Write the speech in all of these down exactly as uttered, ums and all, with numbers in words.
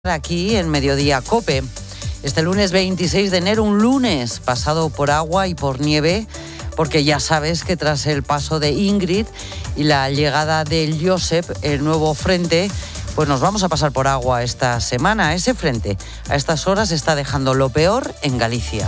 Aquí en Mediodía COPE. Este lunes veintiséis de enero, un lunes pasado por agua y por nieve, porque ya sabes que tras el paso de Ingrid y la llegada del Josep, el nuevo frente, pues nos vamos a pasar por agua esta semana. Ese frente a estas horas está dejando lo peor en Galicia.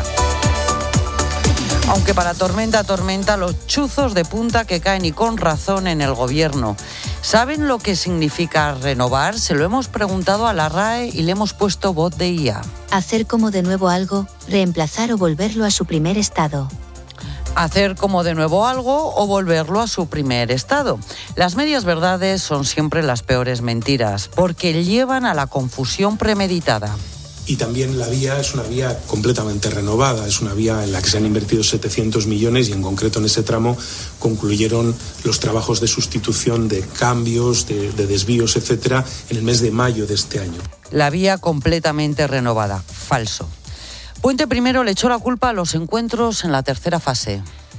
Aunque para tormenta, tormenta, los chuzos de punta que caen y con razón en el gobierno. ¿Saben lo que significa renovar? Se lo hemos preguntado a la R A E y le hemos puesto voz de I A. Hacer como de nuevo algo, reemplazar o volverlo a su primer estado. Hacer como de nuevo algo o volverlo a su primer estado. Las medias verdades son siempre las peores mentiras, porque llevan a la confusión premeditada. Y también la vía es una vía completamente renovada, es una vía en la que se han invertido setecientos millones y en concreto en ese tramo concluyeron los trabajos de sustitución de cambios, de, de desvíos, etcétera, en el mes de mayo de este año. La vía completamente renovada. Falso. Puente Primero le echó la culpa a los encuentros en la tercera fase.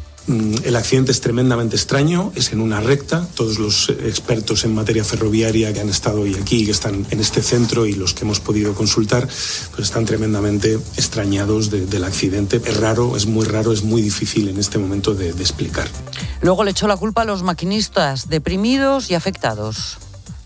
El accidente es tremendamente extraño, es en una recta. Todos los expertos en materia ferroviaria que han estado hoy aquí, que están en este centro y los que hemos podido consultar, pues están tremendamente extrañados de, del accidente. Es raro, es muy raro, es muy difícil en este momento de, de explicar. Luego le echó la culpa a los maquinistas, deprimidos y afectados.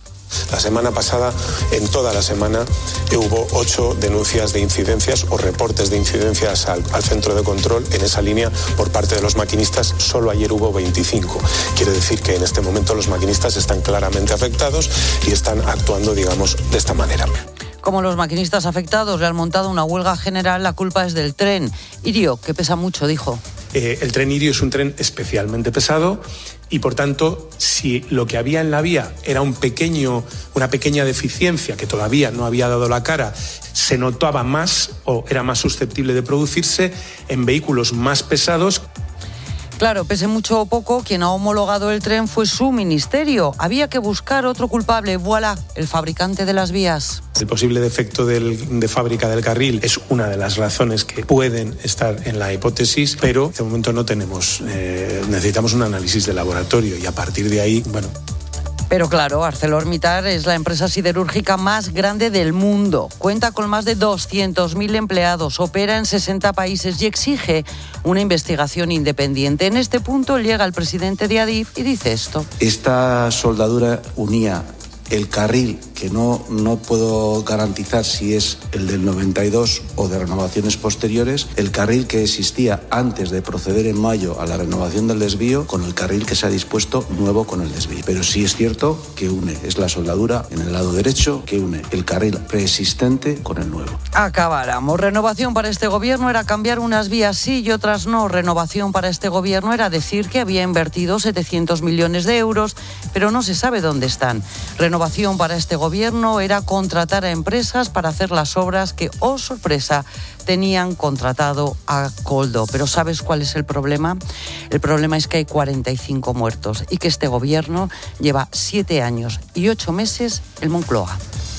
La semana pasada, en toda la semana, hubo ocho denuncias de incidencias o reportes de incidencias al, al centro de control en esa línea por parte de los maquinistas. Solo ayer hubo veinticinco. Quiere decir que en este momento los maquinistas están claramente afectados y están actuando, digamos, de esta manera. Como los maquinistas afectados le han montado una huelga general, la culpa es del tren. Irio, que pesa mucho, dijo. Eh, el tren Irio es un tren especialmente pesado y, por tanto, si lo que había en la vía era un pequeño, una pequeña deficiencia que todavía no había dado la cara, se notaba más o era más susceptible de producirse en vehículos más pesados. Claro, pese mucho o poco, quien ha homologado el tren fue su ministerio. Había que buscar otro culpable. Voilà, el fabricante de las vías. El posible defecto del, de fábrica del carril es una de las razones que pueden estar en la hipótesis, pero de momento no tenemos, eh, necesitamos un análisis de laboratorio y a partir de ahí, bueno... Pero claro, ArcelorMittal es la empresa siderúrgica más grande del mundo. Cuenta con más de doscientos mil empleados, opera en sesenta países y exige una investigación independiente. En este punto llega el presidente de Adif y dice esto. Esta soldadura unía el carril, que no, no puedo garantizar si es el del noventa y dos o de renovaciones posteriores, el carril que existía antes de proceder en mayo a la renovación del desvío con el carril que se ha dispuesto nuevo con el desvío. Pero sí es cierto que une, es la soldadura en el lado derecho que une el carril preexistente con el nuevo. Acabáramos. Renovación para este gobierno era cambiar unas vías sí y otras no. Renovación para este gobierno era decir que había invertido setecientos millones de euros, pero no se sabe dónde están. Renovación Renovación para este gobierno era contratar a empresas para hacer las obras que, oh sorpresa, tenían contratado a Coldo. Pero ¿sabes cuál es el problema? El problema es que hay cuarenta y cinco muertos y que este gobierno lleva siete años y ocho meses en Moncloa.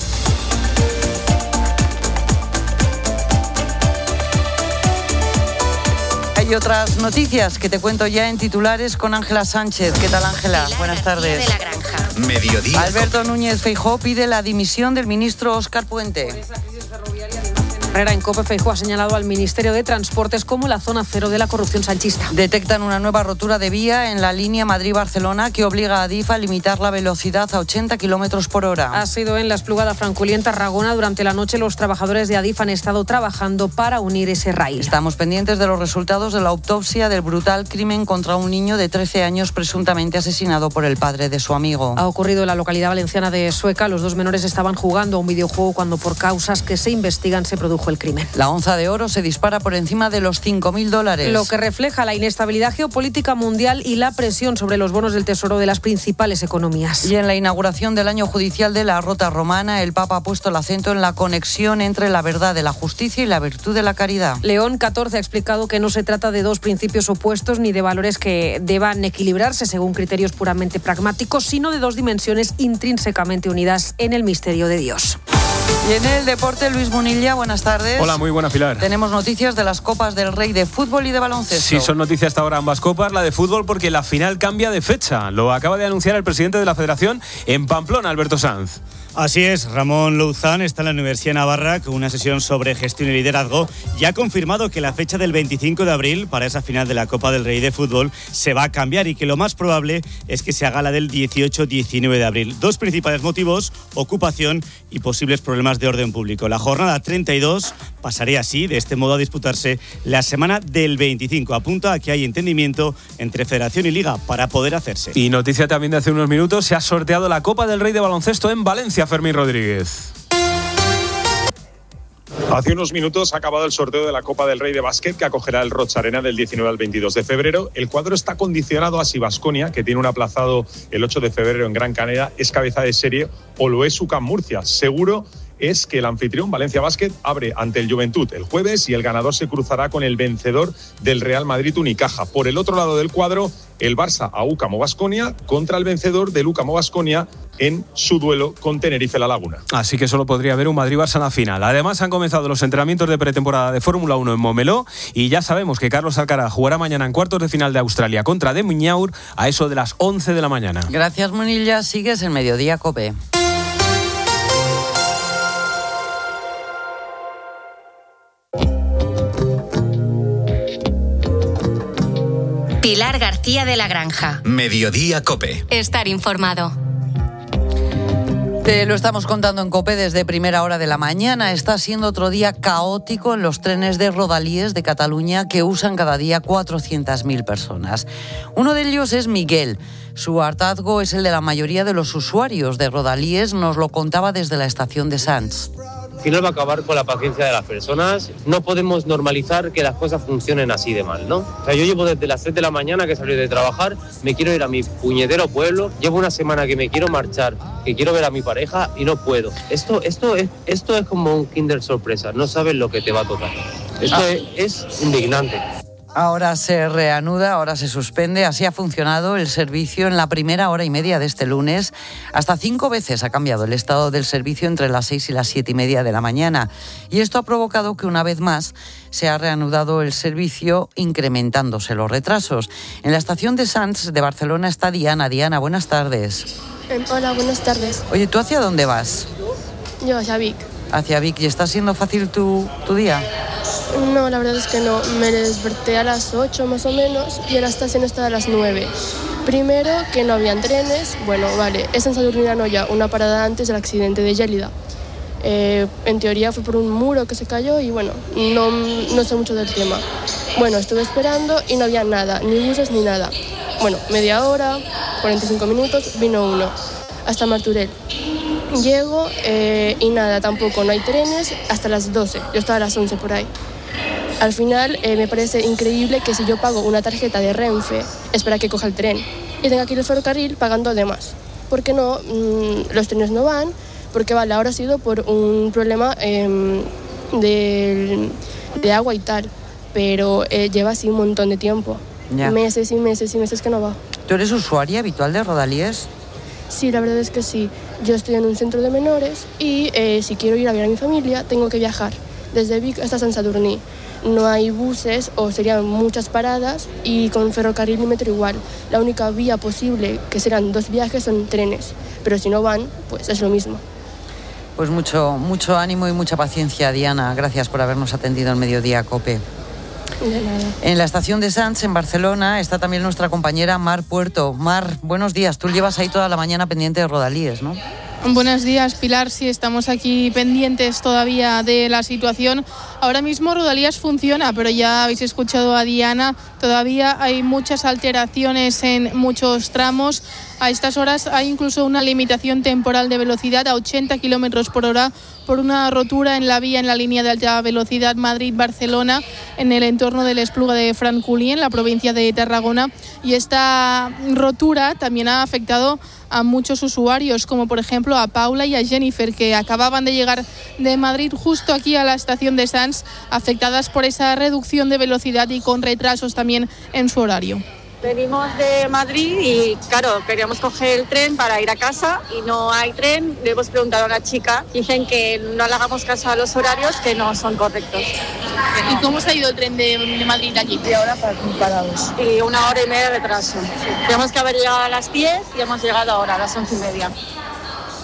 Y otras noticias que te cuento ya en titulares con Ángela Sánchez. ¿Qué tal, Ángela? Buenas tardes. De la Granja. Mediodía. Alberto Núñez Feijóo pide la dimisión del ministro Óscar Puente. En COPE, Feijóo ha señalado al Ministerio de Transportes como la zona cero de la corrupción sanchista. Detectan una nueva rotura de vía en la línea Madrid-Barcelona que obliga a Adif a limitar la velocidad a ochenta kilómetros por hora. Ha sido en la Espluga Franculienta-Ragona. Durante la noche los trabajadores de Adif han estado trabajando para unir ese raíl. Estamos pendientes de los resultados de la autopsia del brutal crimen contra un niño de trece años presuntamente asesinado por el padre de su amigo. Ha ocurrido en la localidad valenciana de Sueca. Los dos menores estaban jugando a un videojuego cuando por causas que se investigan se produjo el crimen. La onza de oro se dispara por encima de los cinco mil dólares. Lo que refleja la inestabilidad geopolítica mundial y la presión sobre los bonos del Tesoro de las principales economías. Y en la inauguración del año judicial de la Rota Romana, el Papa ha puesto el acento en la conexión entre la verdad de la justicia y la virtud de la caridad. León catorce ha explicado que no se trata de dos principios opuestos ni de valores que deban equilibrarse según criterios puramente pragmáticos, sino de dos dimensiones intrínsecamente unidas en el misterio de Dios. Y en el deporte, Luis Munilla, buenas tardes. Hola, muy buena, Pilar. Tenemos noticias de las Copas del Rey de fútbol y de baloncesto. Sí, son noticias hasta ahora ambas copas. La de fútbol porque la final cambia de fecha. Lo acaba de anunciar el presidente de la Federación en Pamplona, Alberto Sanz. Así es, Ramón Louzán está en la Universidad de Navarra con una sesión sobre gestión y liderazgo y ha confirmado que la fecha del veinticinco de abril para esa final de la Copa del Rey de Fútbol se va a cambiar y que lo más probable es que se haga la del dieciocho diecinueve de abril. Dos principales motivos: ocupación y posibles problemas de orden público. La jornada treinta y dos pasaría así, de este modo, a disputarse la semana del veinticinco. Apunta a que hay entendimiento entre Federación y Liga para poder hacerse. Y noticia también de hace unos minutos, se ha sorteado la Copa del Rey de baloncesto en Valencia. Fermín Rodríguez. Hace unos minutos ha acabado el sorteo de la Copa del Rey de básquet que acogerá el Roig Arena del diecinueve al veintidós de febrero. El cuadro está condicionado a si Baskonia, que tiene un aplazado el ocho de febrero en Gran Canaria, es cabeza de serie o lo es UCAM Murcia. Seguro es que el anfitrión Valencia Basket abre ante el Juventud el jueves y el ganador se cruzará con el vencedor del Real Madrid Unicaja. Por el otro lado del cuadro, el Barça a UCAM o Baskonia contra el vencedor del UCAM o Baskonia en su duelo con Tenerife La Laguna. Así que solo podría haber un Madrid-Barça en la final. Además, han comenzado los entrenamientos de pretemporada de Fórmula uno en Montmeló y ya sabemos que Carlos Alcaraz jugará mañana en cuartos de final de Australia contra de Muniaur a eso de las once de la mañana. Gracias, Munilla. Sigues en Mediodía COPE. Pilar García de la Granja. Mediodía COPE. Estar informado. Te lo estamos contando en COPE desde primera hora de la mañana. Está siendo otro día caótico en los trenes de Rodalies de Cataluña que usan cada día cuatrocientas mil personas. Uno de ellos es Miguel. Su hartazgo es el de la mayoría de los usuarios de Rodalies, nos lo contaba desde la estación de Sants. Al final va a acabar con la paciencia de las personas. No podemos normalizar que las cosas funcionen así de mal, ¿no? O sea, yo llevo desde las tres de la mañana que salí de trabajar, me quiero ir a mi puñetero pueblo, llevo una semana que me quiero marchar, que quiero ver a mi pareja y no puedo. Esto, esto, es, esto es como un Kinder sorpresa, no sabes lo que te va a tocar. Esto ah. es, es indignante. Ahora se reanuda, ahora se suspende. Así ha funcionado el servicio en la primera hora y media de este lunes. Hasta cinco veces ha cambiado el estado del servicio entre las seis y las siete y media de la mañana. Y esto ha provocado que una vez más se ha reanudado el servicio, incrementándose los retrasos. En la estación de Sants de Barcelona está Diana. Diana, buenas tardes. Eh, hola, buenas tardes. Oye, ¿tú hacia dónde vas? Yo hacia Vic. Hacia Vic. ¿Y está siendo fácil tu, tu día? No, la verdad es que no. Me desperté a las ocho más o menos y la estación está a las nueve. Primero, que no habían trenes. Bueno, vale, es en Sadurní d'Anoia, una parada antes del accidente de Gélida. Eh, en teoría fue por un muro que se cayó y bueno, no, no sé mucho del tema. Bueno, estuve esperando y no había nada, ni buses ni nada. Bueno, media hora, cuarenta y cinco minutos, vino uno, hasta Martorell. Llego eh, y nada, tampoco, no hay trenes hasta las doce. Yo estaba a las once por ahí. Al final eh, me parece increíble que si yo pago una tarjeta de Renfe, espera que coja el tren y tenga que ir al ferrocarril pagando de más. ¿Por qué no? Mm, los trenes no van, porque vale, ahora ha sido por un problema eh, de, de agua y tal, pero eh, lleva así un montón de tiempo. Ya. Meses y meses y meses que no va. ¿Tú eres usuaria habitual de Rodalies? Sí, la verdad es que sí. Yo estoy en un centro de menores y eh, si quiero ir a ver a mi familia, tengo que viajar desde Vic hasta Sant Sadurní. No hay buses o serían muchas paradas y con ferrocarril y metro igual. La única vía posible, que serán dos viajes, son trenes. Pero si no van, pues es lo mismo. Pues mucho, mucho ánimo y mucha paciencia, Diana. Gracias por habernos atendido en Mediodía COPE. De nada. En la estación de Sants, en Barcelona, está también nuestra compañera Mar Puerto. Mar, buenos días. Tú llevas ahí toda la mañana pendiente de Rodalies, ¿no? Buenos días, Pilar. Sí, estamos aquí pendientes todavía de la situación. Ahora mismo Rodalies funciona, pero ya habéis escuchado a Diana, todavía hay muchas alteraciones en muchos tramos. A estas horas hay incluso una limitación temporal de velocidad a ochenta kilómetros por hora por una rotura en la vía en la línea de alta velocidad Madrid-Barcelona en el entorno del Espluga de Francolí, en la provincia de Tarragona. Y esta rotura también ha afectado a muchos usuarios, como por ejemplo a Paula y a Jennifer, que acababan de llegar de Madrid justo aquí a la estación de Sants, afectadas por esa reducción de velocidad y con retrasos también en su horario. Venimos de Madrid y, claro, queríamos coger el tren para ir a casa y no hay tren. Le hemos preguntado a una chica, dicen que no le hagamos caso a los horarios, que no son correctos. ¿Y cómo se ha ido el tren de, de Madrid a aquí? Y ahora parados. Y una hora y media de retraso. Tenemos que haber llegado a las diez y hemos llegado ahora a las once y media.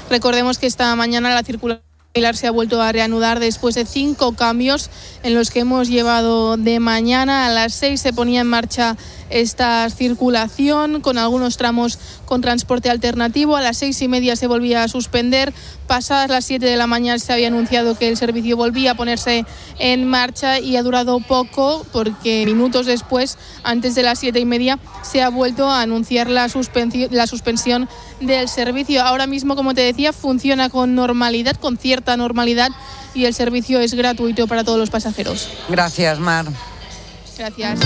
Recordemos que esta mañana la circulación se ha vuelto a reanudar después de cinco cambios en los que hemos llevado de mañana. A las seis se ponía en marcha esta circulación con algunos tramos con transporte alternativo. A las seis y media se volvía a suspender. Pasadas las siete de la mañana se había anunciado que el servicio volvía a ponerse en marcha y ha durado poco porque minutos después, antes de las siete y media, se ha vuelto a anunciar la suspensión, la suspensión del servicio. Ahora mismo, como te decía, funciona con normalidad, con cierta normalidad, y el servicio es gratuito para todos los pasajeros. Gracias, Mar. Gracias.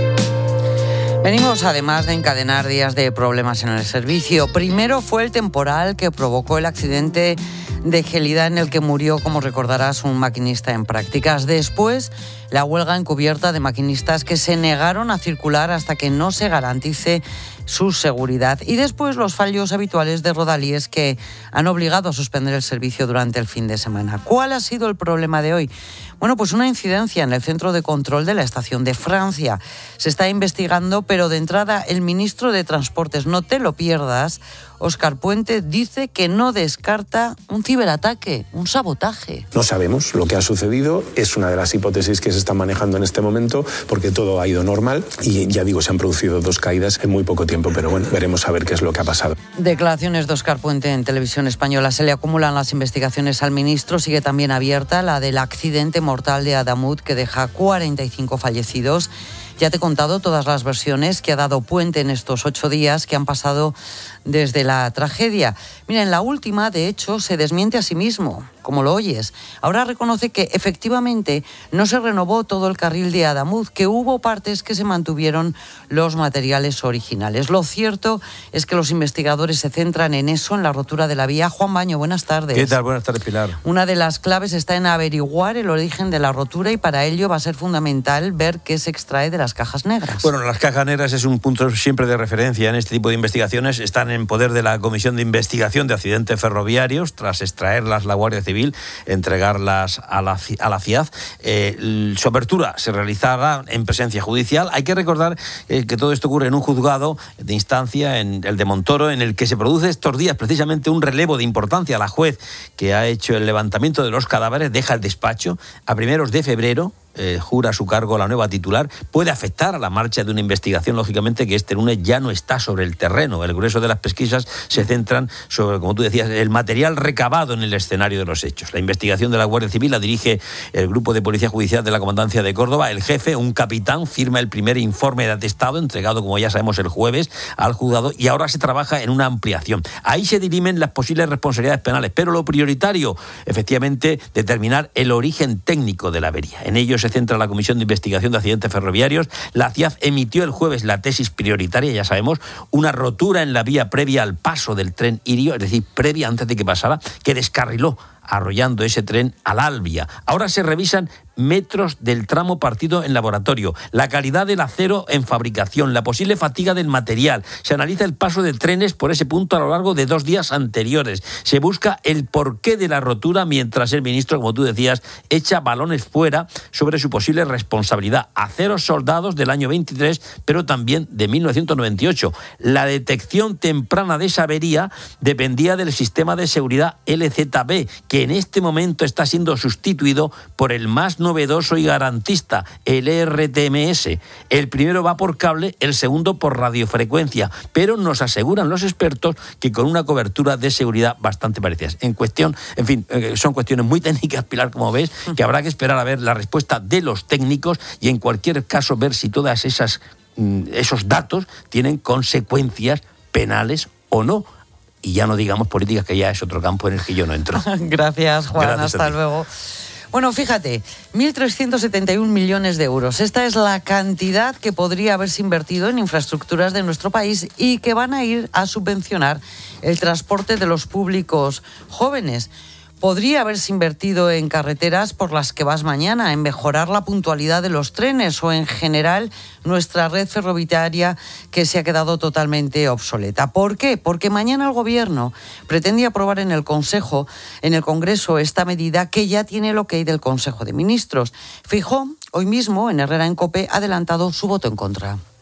Venimos además de encadenar días de problemas en el servicio. Primero fue el temporal que provocó el accidente de Gelida en el que murió, como recordarás, un maquinista en prácticas. Después, la huelga encubierta de maquinistas que se negaron a circular hasta que no se garantice su seguridad. Y después los fallos habituales de Rodalies que han obligado a suspender el servicio durante el fin de semana. ¿Cuál ha sido el problema de hoy? Bueno, pues una incidencia en el centro de control de la estación de Francia. Se está investigando, pero de entrada el ministro de Transportes, no te lo pierdas, Óscar Puente, dice que no descarta un ciberataque, un sabotaje. No sabemos lo que ha sucedido, es una de las hipótesis que se están manejando en este momento, porque todo ha ido normal y ya digo, se han producido dos caídas en muy poco tiempo, pero bueno, veremos a ver qué es lo que ha pasado. Declaraciones de Óscar Puente en Televisión Española. Se le acumulan las investigaciones al ministro, sigue también abierta la del accidente mortal de Adamut que deja cuarenta y cinco fallecidos. Ya te he contado todas las versiones que ha dado Puente en estos ocho días que han pasado desde la tragedia. Mira, en la última, de hecho, se desmiente a sí mismo, como lo oyes. Ahora reconoce que efectivamente no se renovó todo el carril de Adamut, que hubo partes que se mantuvieron los materiales originales. Lo cierto es que los investigadores se centran en eso, en la rotura de la vía. Juan Baño, buenas tardes. ¿Qué tal? Buenas tardes, Pilar. Una de las claves está en averiguar el origen de la rotura y para ello va a ser fundamental ver qué se extrae de las cajas negras. Bueno, las cajas negras es un punto siempre de referencia en este tipo de investigaciones. Están en poder de la Comisión de Investigación de Accidentes Ferroviarios. Tras extraerlas la Guardia Civil, entregarlas a la, a la FIAZ. Eh, su apertura se realizará en presencia judicial. Hay que recordar eh, que todo esto ocurre en un juzgado de instancia, en el de Montoro, en el que se produce estos días precisamente un relevo de importancia. La juez que ha hecho el levantamiento de los cadáveres deja el despacho a primeros de febrero. Eh, jura su cargo la nueva titular, puede afectar a la marcha de una investigación, lógicamente, que este lunes ya no está sobre el terreno. El grueso de las pesquisas se centran sobre, como tú decías, el material recabado en el escenario de los hechos. La investigación de la Guardia Civil la dirige el Grupo de Policía Judicial de la Comandancia de Córdoba. El jefe, un capitán, firma el primer informe de atestado, entregado, como ya sabemos, el jueves al juzgado, y ahora se trabaja en una ampliación. Ahí se dirimen las posibles responsabilidades penales, pero lo prioritario, efectivamente, determinar el origen técnico de la avería. En ello se centra la Comisión de Investigación de Accidentes Ferroviarios. La FIAZ emitió el jueves la tesis prioritaria, ya sabemos, una rotura en la vía previa al paso del tren Irio, es decir, previa antes de que pasara, que descarriló, arrollando ese tren al Albia. Ahora se revisan metros del tramo partido en laboratorio, la calidad del acero en fabricación, la posible fatiga del material. Se analiza el paso de trenes por ese punto a lo largo de dos días anteriores. Se busca el porqué de la rotura mientras el ministro, como tú decías, echa balones fuera sobre su posible responsabilidad. Aceros soldados del año veintitrés, pero también de mil novecientos noventa y ocho. La detección temprana de esa avería dependía del sistema de seguridad L Z B, que en este momento está siendo sustituido por el más novedoso y garantista, el E R T M S. El primero va por cable, el segundo por radiofrecuencia, pero nos aseguran los expertos que con una cobertura de seguridad bastante parecida. En cuestión, en fin, son cuestiones muy técnicas, Pilar, como ves, que habrá que esperar a ver la respuesta de los técnicos y en cualquier caso ver si todas esas esos datos tienen consecuencias penales o no. Y ya no digamos políticas, que ya es otro campo en el que yo no entro. Gracias, Juan. Gracias, hasta luego. Bueno, fíjate, mil trescientos setenta y un millones de euros. Esta es la cantidad que podría haberse invertido en infraestructuras de nuestro país y que van a ir a subvencionar el transporte de los públicos jóvenes. Podría haberse invertido en carreteras por las que vas mañana, en mejorar la puntualidad de los trenes o en general nuestra red ferroviaria que se ha quedado totalmente obsoleta. ¿Por qué? Porque mañana el Gobierno pretende aprobar en el Consejo, en el Congreso, esta medida que ya tiene el ok del Consejo de Ministros. Feijóo, hoy mismo en Herrera en COPE, ha adelantado su voto en contra.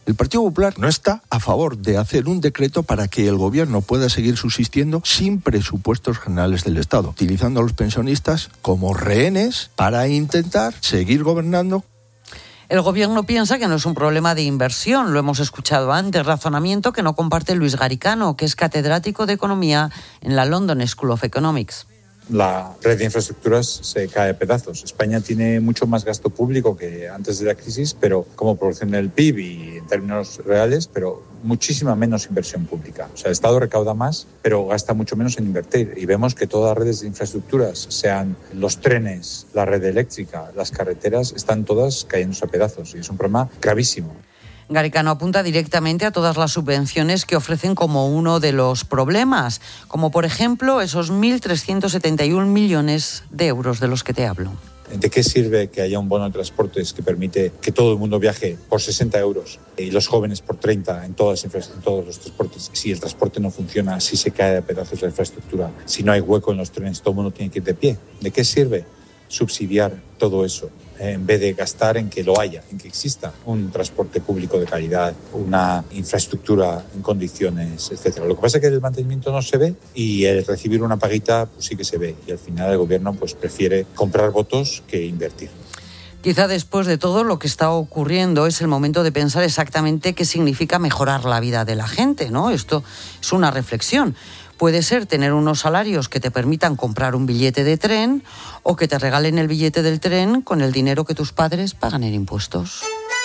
El Partido Popular no está a favor de hacer un decreto para que el gobierno pueda seguir subsistiendo sin presupuestos generales del Estado, utilizando a los pensionistas como rehenes para intentar seguir gobernando. El gobierno piensa que no es un problema de inversión, lo hemos escuchado antes, razonamiento que no comparte Luis Garicano, que es catedrático de Economía en la London School of Economics. La red de infraestructuras se cae a pedazos. España tiene mucho más gasto público que antes de la crisis, pero como proporción del P I B y en términos reales, pero muchísima menos inversión pública. O sea, el Estado recauda más, pero gasta mucho menos en invertir. Y vemos que todas las redes de infraestructuras, sean los trenes, la red eléctrica, las carreteras, están todas cayéndose a pedazos. Y es un problema gravísimo. Garicano apunta directamente a todas las subvenciones que ofrecen como uno de los problemas, como por ejemplo esos mil trescientos setenta y uno millones de euros de los que te hablo. ¿De qué sirve que haya un bono de transportes que permite que todo el mundo viaje por sesenta euros y los jóvenes por treinta en, todas, en todos los transportes? Si el transporte no funciona, si se cae a pedazos la infraestructura, si no hay hueco en los trenes, todo el mundo tiene que ir de pie. ¿De qué sirve subsidiar todo eso en vez de gastar en que lo haya, en que exista un transporte público de calidad, una infraestructura en condiciones, etcétera? Lo que pasa es que el mantenimiento no se ve y el recibir una paguita pues sí que se ve, y al final el gobierno pues prefiere comprar votos que invertir. Quizá después de todo lo que está ocurriendo es el momento de pensar exactamente qué significa mejorar la vida de la gente, ¿no? Esto es una reflexión. Puede ser tener unos salarios que te permitan comprar un billete de tren o que te regalen el billete del tren con el dinero que tus padres pagan en impuestos.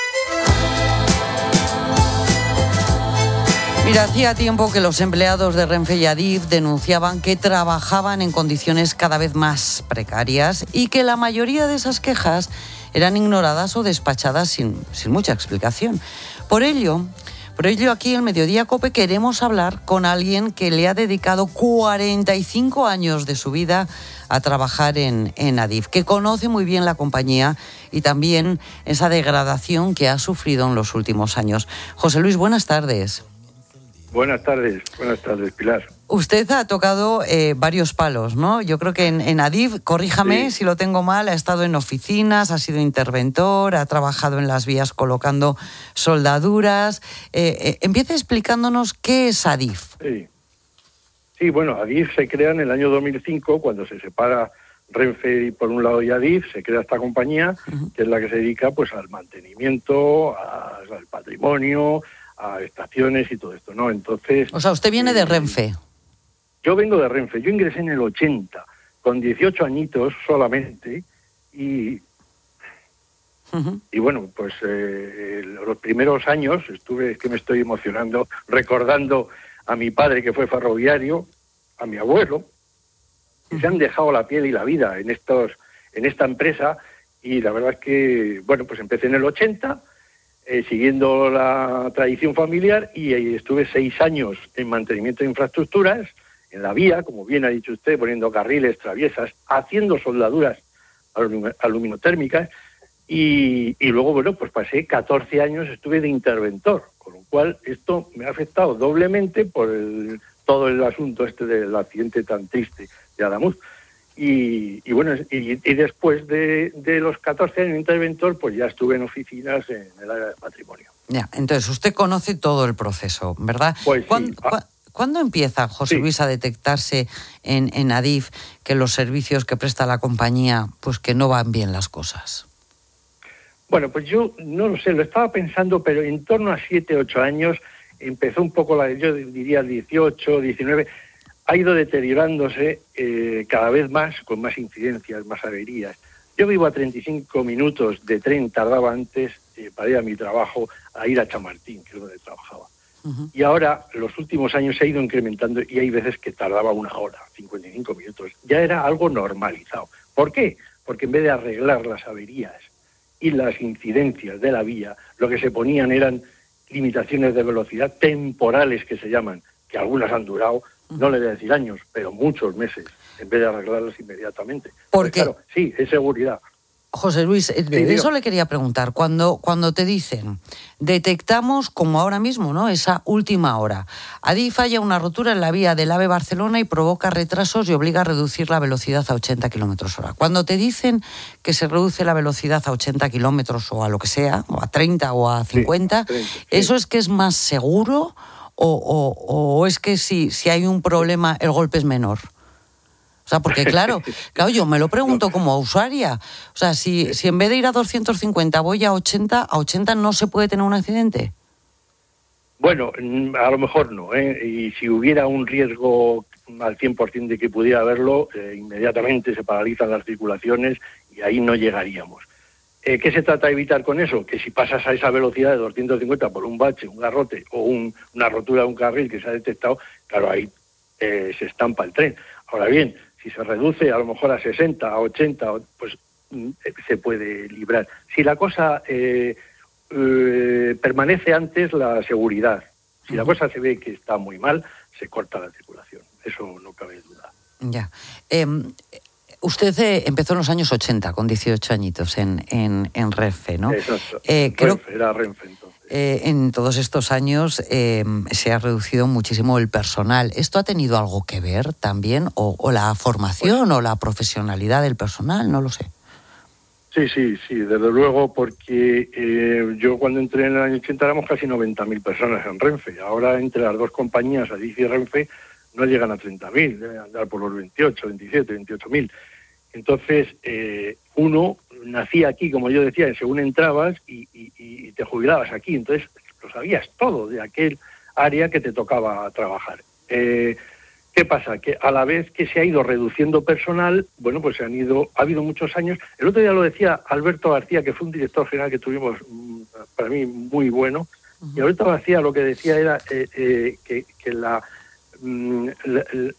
Mira, hacía tiempo que los empleados de Renfe y Adif denunciaban que trabajaban en condiciones cada vez más precarias y que la mayoría de esas quejas eran ignoradas o despachadas sin, sin mucha explicación. Por ello... Por ello, aquí en Mediodía COPE queremos hablar con alguien que le ha dedicado cuarenta y cinco años de su vida a trabajar en, en Adif, que conoce muy bien la compañía y también esa degradación que ha sufrido en los últimos años. José Luis, buenas tardes. Buenas tardes, buenas tardes, Pilar. Usted ha tocado eh, varios palos, ¿no? Yo creo que en, en Adif, corríjame sí. si lo tengo mal, ha estado en oficinas, ha sido interventor, ha trabajado en las vías colocando soldaduras. Eh, eh, empiece explicándonos qué es Adif. Sí. sí, bueno, Adif se crea en el año dos mil cinco, cuando se separa Renfe por un lado y Adif, se crea esta compañía, uh-huh. que es la que se dedica pues al mantenimiento, a, al patrimonio, a estaciones y todo esto, ¿no? Entonces... O sea, usted viene eh, de Renfe. Yo vengo de Renfe. Yo ingresé en el ochenta, con dieciocho añitos solamente, y... Uh-huh. Y bueno, pues eh, los primeros años estuve, es que me estoy emocionando, recordando a mi padre que fue ferroviario, a mi abuelo, que uh-huh. se han dejado la piel y la vida en estos, en esta empresa, y la verdad es que, bueno, pues empecé en el ochenta, Eh, siguiendo la tradición familiar, y eh, estuve seis años en mantenimiento de infraestructuras, en la vía, como bien ha dicho usted, poniendo carriles, traviesas, haciendo soldaduras alum- aluminotérmicas, y, y luego, bueno, pues pasé catorce años, estuve de interventor, con lo cual esto me ha afectado doblemente por el, todo el asunto este del accidente tan triste de Adamuz. Y, y bueno, y, y después de, de los catorce años de interventor, pues ya estuve en oficinas en el área de patrimonio. Ya, entonces usted conoce todo el proceso, ¿verdad? Pues ¿Cuándo, sí. Ah. ¿Cuándo empieza, José Sí. Luis, a detectarse en, en Adif que los servicios que presta la compañía, pues que no van bien las cosas? Bueno, pues yo no lo sé, lo estaba pensando, pero en torno a siete, ocho años empezó un poco, la, yo diría dieciocho, diecinueve... ha ido deteriorándose eh, cada vez más, con más incidencias, más averías. Yo vivo a treinta y cinco minutos de tren, tardaba antes eh, para ir a mi trabajo, a ir a Chamartín, que es donde trabajaba. Uh-huh. Y ahora, los últimos años se ha ido incrementando y hay veces que tardaba una hora, cincuenta y cinco minutos. Ya era algo normalizado. ¿Por qué? Porque en vez de arreglar las averías y las incidencias de la vía, lo que se ponían eran limitaciones de velocidad temporales, que se llaman, que algunas han durado, no le voy a decir años, pero muchos meses, en vez de arreglarlas inmediatamente. Porque, claro, sí, es seguridad. José Luis, de eso le quería preguntar. Cuando, cuando te dicen, detectamos, como ahora mismo, ¿no?, esa última hora, Adif falla una rotura en la vía del AVE Barcelona y provoca retrasos y obliga a reducir la velocidad a ochenta kilómetros hora. Cuando te dicen que se reduce la velocidad a ochenta kilómetros o a lo que sea, o a treinta o a cincuenta, sí, treinta, sí. ¿Eso es que es más seguro o, o, o es que si, si hay un problema el golpe es menor? O sea, porque claro, claro, yo me lo pregunto como usuaria. O sea, si, si en vez de ir a doscientos cincuenta voy a ochenta, ¿a ochenta no se puede tener un accidente? Bueno, a lo mejor no, ¿eh? Y si hubiera un riesgo al cien por ciento de que pudiera haberlo, eh, inmediatamente se paralizan las circulaciones y ahí no llegaríamos. Eh, ¿Qué se trata de evitar con eso? Que si pasas a esa velocidad de doscientos cincuenta por un bache, un garrote o un, una rotura de un carril que se ha detectado, claro, ahí eh, se estampa el tren. Ahora bien, si se reduce a lo mejor a sesenta, a ochenta, pues se puede librar. Si la cosa eh, eh, permanece antes, la seguridad. Si la cosa se ve que está muy mal, se corta la circulación. Eso no cabe duda. Ya. Eh, usted eh, empezó en los años ochenta, con dieciocho añitos, en, en, en Renfe, ¿no? Exacto. Eh, creo... Renfe, era Renfe entonces. Eh, en todos estos años eh, se ha reducido muchísimo el personal. ¿Esto ha tenido algo que ver también? ¿O, o la formación pues, o la profesionalidad del personal? No lo sé. Sí, sí, sí, desde luego, porque eh, yo cuando entré en el año ochenta éramos casi noventa mil personas en Renfe. Ahora entre las dos compañías, Adif y Renfe, no llegan a treinta mil, deben andar por los veintiocho, veintisiete, veintiocho mil. Entonces, eh, uno nacía aquí, como yo decía, según entrabas y, y, y te jubilabas aquí, entonces lo sabías todo de aquel área que te tocaba trabajar. Eh, ¿Qué pasa? Que a la vez que se ha ido reduciendo personal, bueno, pues se han ido, ha habido muchos años. El otro día lo decía Alberto García, que fue un director general que tuvimos, para mí, muy bueno, uh-huh. Y Alberto García lo que decía era eh, eh, que, que la... la, la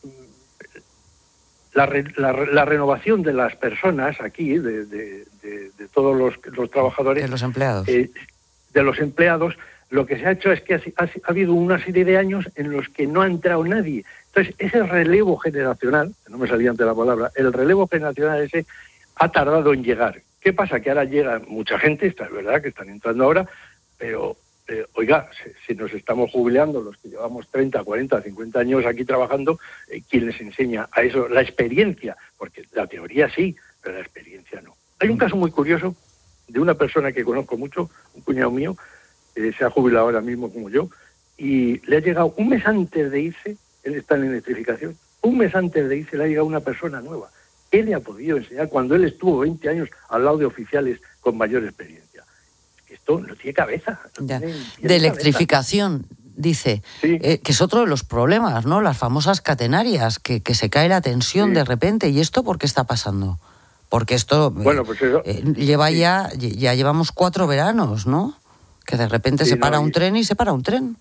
La, la, la renovación de las personas aquí, de, de, de, de todos los, los trabajadores... De los empleados. Eh, de los empleados, lo que se ha hecho es que ha, ha, ha habido una serie de años en los que no ha entrado nadie. Entonces, ese relevo generacional, no me salía antes la palabra, el relevo generacional ese ha tardado en llegar. ¿Qué pasa? Que ahora llega mucha gente, está es verdad que están entrando ahora, pero... Eh, oiga, si, si nos estamos jubilando los que llevamos treinta, cuarenta, cincuenta años aquí trabajando, eh, ¿quién les enseña a eso? La experiencia, porque la teoría sí, pero la experiencia no. Hay un caso muy curioso de una persona que conozco mucho, un cuñado mío, eh, se ha jubilado ahora mismo como yo, y le ha llegado un mes antes de irse, él está en electrificación, un mes antes de irse le ha llegado una persona nueva. ¿Qué le ha podido enseñar cuando él estuvo veinte años al lado de oficiales con mayor experiencia? Esto no tiene cabeza. No ya. tiene, tiene de electrificación, cabeza. Dice, sí. eh, que es otro de los problemas, ¿no? Las famosas catenarias, que, que se cae la tensión sí. de repente. ¿Y esto por qué está pasando? Porque esto bueno, pues eso, eh, lleva sí. ya, ya llevamos cuatro veranos, ¿no? Que de repente sí, se para no, un y... tren y se para un tren.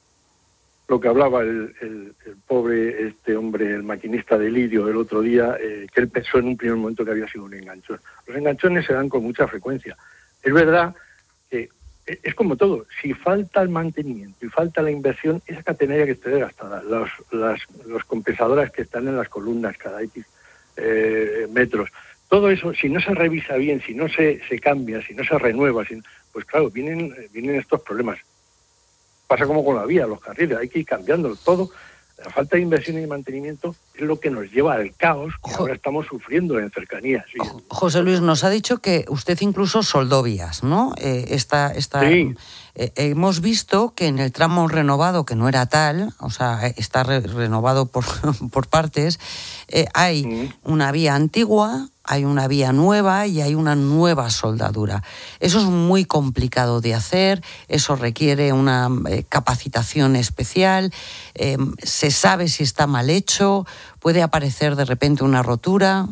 Lo que hablaba el, el, el pobre este hombre, el maquinista de Lirio el otro día, eh, que él pensó en un primer momento que había sido un enganchón. Los enganchones se dan con mucha frecuencia. Es verdad que es como todo, si falta el mantenimiento y falta la inversión, esa catenaria que esté desgastada, los, las los compensadoras que están en las columnas cada X eh, metros, todo eso, si no se revisa bien, si no se, se cambia, si no se renueva, si, pues claro, vienen, vienen estos problemas. Pasa como con la vía, los carriles, hay que ir cambiándolo todo. La falta de inversión y mantenimiento es lo que nos lleva al caos que jo- ahora estamos sufriendo en cercanías. Sí. José Luis, nos ha dicho que usted incluso soldó vías, ¿no? Eh, esta, esta, sí. eh, hemos visto que en el tramo renovado, que no era tal, o sea, está re- renovado por, por partes, eh, hay sí. una vía antigua, hay una vía nueva y hay una nueva soldadura. Eso es muy complicado de hacer, eso requiere una eh, capacitación especial, eh, se sabe si está mal hecho, puede aparecer de repente una rotura.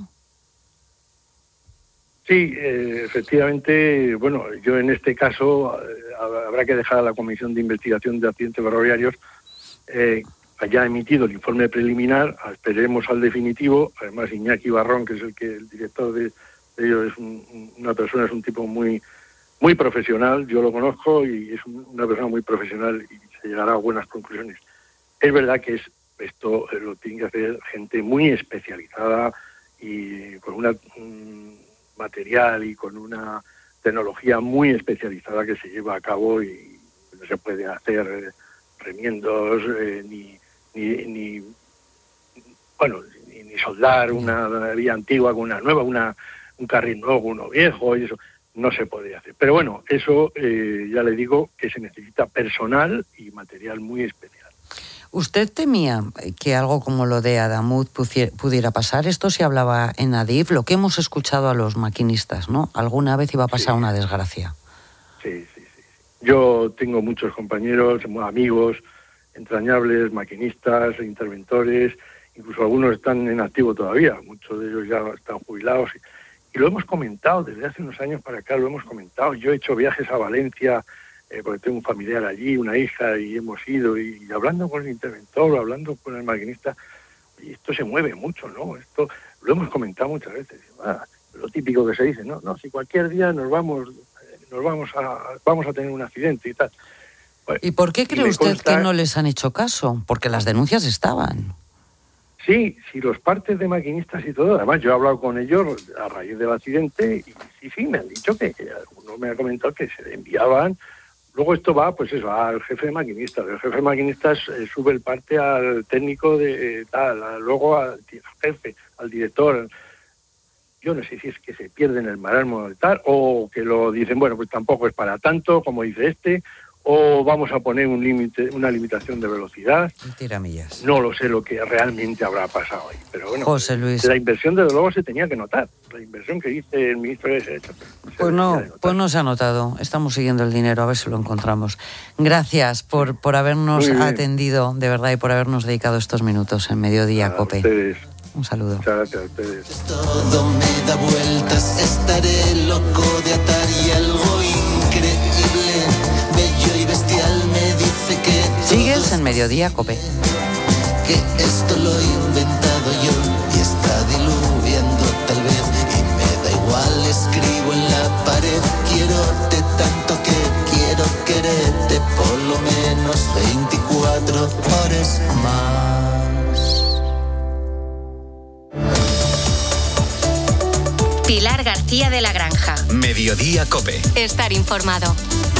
Sí, eh, efectivamente, bueno, yo en este caso eh, habrá que dejar a la Comisión de Investigación de Accidentes Ferroviarios eh, haya emitido el informe preliminar, esperemos al definitivo. Además, Iñaki Barrón, que es el que el director de, de ellos, es un, una persona, es un tipo muy muy profesional, yo lo conozco y es un, una persona muy profesional y se llegará a buenas conclusiones. Es verdad que es esto lo tiene que hacer gente muy especializada y con una um, material y con una tecnología muy especializada que se lleva a cabo y no se puede hacer remiendos eh, ni, ni, ni bueno ni, ni soldar una vía antigua con una nueva, una un carril nuevo con uno viejo, y eso no se puede hacer. Pero bueno, eso eh, ya le digo que se necesita personal y material muy especial. ¿Usted temía que algo como lo de Adamut pudiera pasar? Esto se hablaba en Adif, lo que hemos escuchado a los maquinistas, ¿no? Alguna vez iba a pasar sí. una desgracia. Sí, sí, sí. Yo tengo muchos compañeros, amigos, entrañables, maquinistas, interventores, incluso algunos están en activo todavía, muchos de ellos ya están jubilados. Y, y lo hemos comentado desde hace unos años para acá, lo hemos comentado. Yo he hecho viajes a Valencia, Eh, porque tengo un familiar allí, una hija, y hemos ido, y, y hablando con el interventor, hablando con el maquinista, y esto se mueve mucho, ¿no? Esto lo hemos comentado muchas veces. Ah, lo típico que se dice, no, no, si cualquier día nos vamos, nos vamos a, vamos a tener un accidente y tal. Bueno, ¿y por qué cree usted consta... que no les han hecho caso? Porque las denuncias estaban. Sí, sí, los partes de maquinistas y todo. Además, yo he hablado con ellos a raíz del accidente, y sí, sí, me han dicho que, que alguno me ha comentado que se le enviaban. Luego esto va, pues eso, al jefe de maquinistas. El jefe de maquinistas eh, sube el parte al técnico de eh, tal, a, luego al jefe, al director. Yo no sé si es que se pierden el marasmo de tal, o que lo dicen, bueno, pues tampoco es para tanto, como dice este, o vamos a poner un límite, una limitación de velocidad. Tiramillas. No lo sé lo que realmente habrá pasado ahí, pero bueno, José Luis. La inversión desde luego se tenía que notar, la inversión que dice el ministro de Derecho. Pues no, pues no se ha notado, estamos siguiendo el dinero, a ver si lo encontramos. Gracias por, por habernos atendido, de verdad, y por habernos dedicado estos minutos en Mediodía, a Cope. Ustedes. Un saludo. Muchas gracias a ustedes. Todo me da vueltas, estaré loco de atar y algo increíble, bello y bestial me dice que... Sigues en Mediodía, Cope. Que esto lo he inventado yo y está diluyendo tal vez, y me da igual, escribo en la pared, quiérote tanto que quiero quererte por lo menos veinticuatro horas más. Pilar García de la Granja. Mediodía, Cope. Estar informado.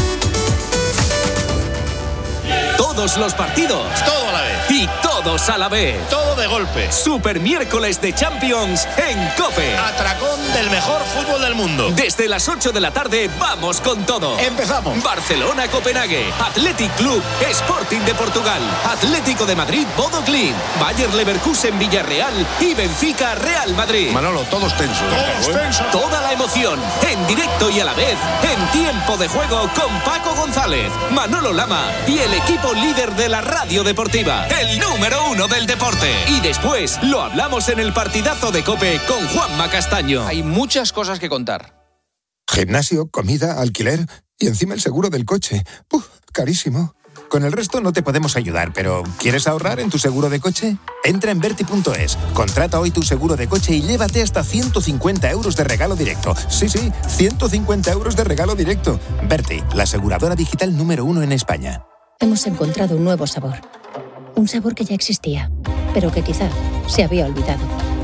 Todos los partidos. Todo a la vez. Y todos a la vez. Todo de golpe. Super miércoles de Champions en COPE. Atracón del mejor fútbol del mundo. Desde las ocho de la tarde vamos con todo. Empezamos. Barcelona-Copenhague. Athletic Club. Sporting de Portugal. Atlético de Madrid. Bodo Glimt. Bayer Leverkusen Villarreal. Y Benfica Real Madrid. Manolo, todos tensos. Todos tensos. Toda la emoción. En directo y a la vez. En tiempo de juego con Paco González, Manolo Lama y el equipo líder de la radio deportiva, el número uno del deporte. Y después lo hablamos en el partidazo de COPE con Juanma Castaño. Hay muchas cosas que contar. Gimnasio, comida, alquiler y encima el seguro del coche. ¡Uf! Carísimo. Con el resto no te podemos ayudar, pero ¿quieres ahorrar en tu seguro de coche? Entra en Berti punto es, contrata hoy tu seguro de coche y llévate hasta ciento cincuenta euros de regalo directo. Sí, sí, ciento cincuenta euros de regalo directo. Berti, la aseguradora digital número uno en España. Hemos encontrado un nuevo sabor. Un sabor que ya existía, pero que quizá se había olvidado.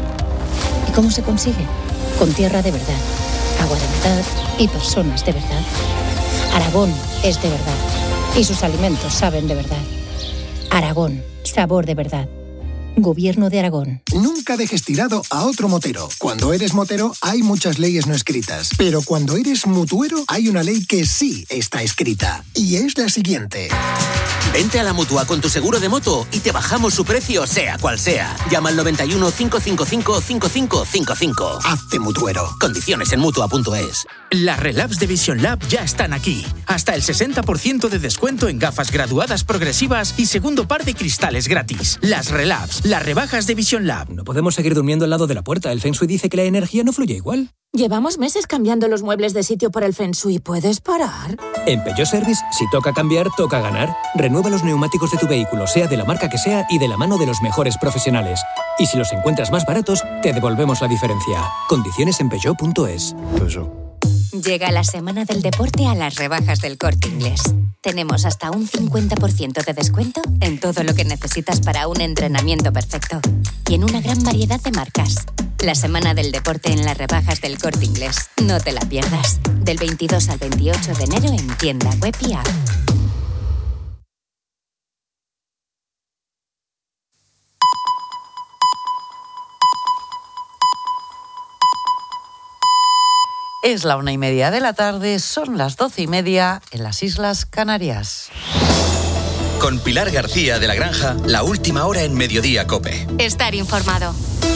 ¿Y cómo se consigue? Con tierra de verdad, agua de verdad y personas de verdad. Aragón es de verdad. Y sus alimentos saben de verdad. Aragón, sabor de verdad. Gobierno de Aragón. Nunca dejes tirado a otro motero. Cuando eres motero hay muchas leyes no escritas. Pero cuando eres mutuero hay una ley que sí está escrita. Y es la siguiente. Vente a la Mutua con tu seguro de moto y te bajamos su precio sea cual sea. Llama al noventa y uno, cinco cinco cinco, cinco cinco cinco cinco. Hazte mutuero. Condiciones en Mutua punto es. Las relabs de Vision Lab ya están aquí. Hasta el sesenta por ciento de descuento en gafas graduadas progresivas y segundo par de cristales gratis. Las relabs, las rebajas de Vision Lab. No podemos seguir durmiendo al lado de la puerta. El Feng Shui dice que la energía no fluye igual. Llevamos meses cambiando los muebles de sitio por el Feng Shui. ¿Puedes parar? En Peugeot Service, si toca cambiar, toca ganar. Renueva los neumáticos de tu vehículo, sea de la marca que sea y de la mano de los mejores profesionales. Y si los encuentras más baratos, te devolvemos la diferencia. Condiciones en Peugeot punto es. Llega la semana del deporte a las rebajas del Corte Inglés. Tenemos hasta un cincuenta por ciento de descuento en todo lo que necesitas para un entrenamiento perfecto. Y en una gran variedad de marcas. La semana del deporte en las rebajas del Corte Inglés. No te la pierdas. Del veintidós al veintiocho de enero en tienda web y app. Es la una y media de la tarde, son las doce y media en las Islas Canarias. Con Pilar García de la Granja, la última hora en Mediodía COPE. Estar informado.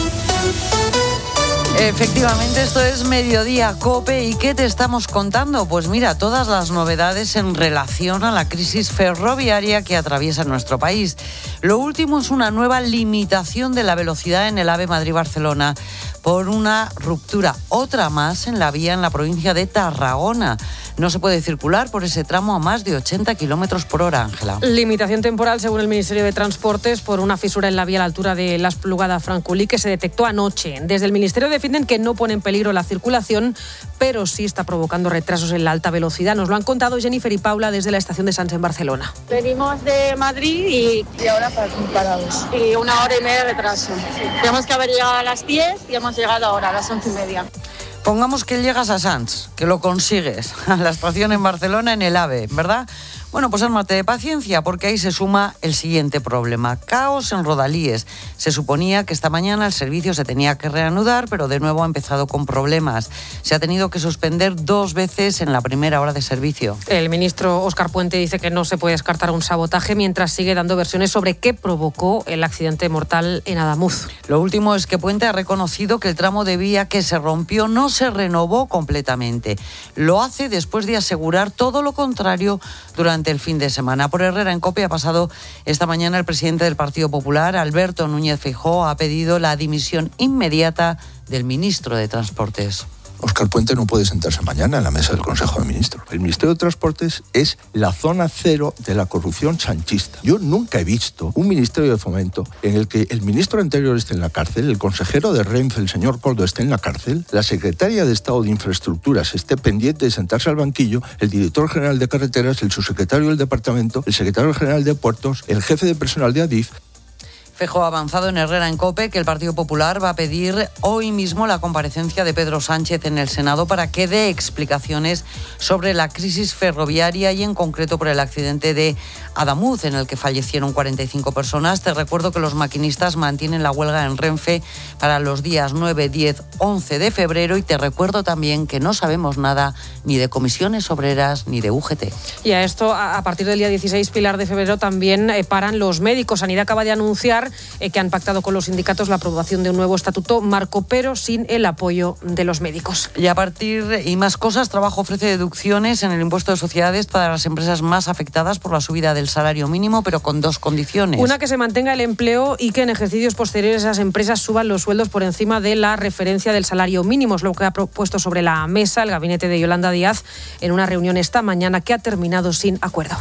Efectivamente, esto es Mediodía COPE. ¿Y qué te estamos contando? Pues mira, todas las novedades en relación a la crisis ferroviaria que atraviesa nuestro país. Lo último es una nueva limitación de la velocidad en el AVE Madrid-Barcelona por una ruptura, otra más en la vía en la provincia de Tarragona. No se puede circular por ese tramo a más de ochenta kilómetros por hora, Ángela. Limitación temporal, según el Ministerio de Transportes, por una fisura en la vía a la altura de La Esplugada Francolí que se detectó anoche. Desde el Ministerio defienden que no pone en peligro la circulación, pero sí está provocando retrasos en la alta velocidad. Nos lo han contado Jennifer y Paula desde la estación de Sants en Barcelona. Venimos de Madrid y, y ahora parados. Y una hora y media de retraso. Tenemos que haber llegado a las diez y hemos llegado ahora a las once y media. Pongamos que llegas a Sants, que lo consigues, a la estación en Barcelona en el AVE, ¿verdad? Bueno, pues ármate de paciencia porque ahí se suma el siguiente problema. Caos en Rodalíes. Se suponía que esta mañana el servicio se tenía que reanudar, pero de nuevo ha empezado con problemas. Se ha tenido que suspender dos veces en la primera hora de servicio. El ministro Óscar Puente dice que no se puede descartar un sabotaje mientras sigue dando versiones sobre qué provocó el accidente mortal en Adamuz. Lo último es que Puente ha reconocido que el tramo de vía que se rompió no se renovó completamente. Lo hace después de asegurar todo lo contrario durante el fin de semana. Por Herrera en COPE ha pasado esta mañana el presidente del Partido Popular, Alberto Núñez Feijóo, ha pedido la dimisión inmediata del ministro de Transportes. Óscar Puente no puede sentarse mañana en la mesa del Consejo de Ministros. El Ministerio de Transportes es la zona cero de la corrupción sanchista. Yo nunca he visto un Ministerio de Fomento en el que el ministro anterior esté en la cárcel, el consejero de Renfe, el señor Coldo, esté en la cárcel, la secretaria de Estado de Infraestructuras esté pendiente de sentarse al banquillo, el director general de Carreteras, el subsecretario del Departamento, el secretario general de Puertos, el jefe de personal de Adif. Feijóo ha avanzado en Herrera en COPE que el Partido Popular va a pedir hoy mismo la comparecencia de Pedro Sánchez en el Senado para que dé explicaciones sobre la crisis ferroviaria y en concreto por el accidente de Adamuz en el que fallecieron cuarenta y cinco personas. Te recuerdo que los maquinistas mantienen la huelga en Renfe para los días nueve, diez, once de febrero y te recuerdo también que no sabemos nada ni de comisiones obreras ni de U G T. Y a esto, a partir del día dieciséis, Pilar, de febrero, también eh, paran los médicos. Sanidad acaba de anunciar eh, que han pactado con los sindicatos la aprobación de un nuevo estatuto marco, pero sin el apoyo de los médicos. Y a partir, y más cosas, Trabajo ofrece deducciones en el impuesto de sociedades para las empresas más afectadas por la subida del salario mínimo, pero con dos condiciones. Una, que se mantenga el empleo y que en ejercicios posteriores esas empresas suban los sueldos por encima de la referencia del salario mínimo. Es lo que ha propuesto sobre la mesa el gabinete de Yolanda Díaz en una reunión esta mañana que ha terminado sin acuerdo.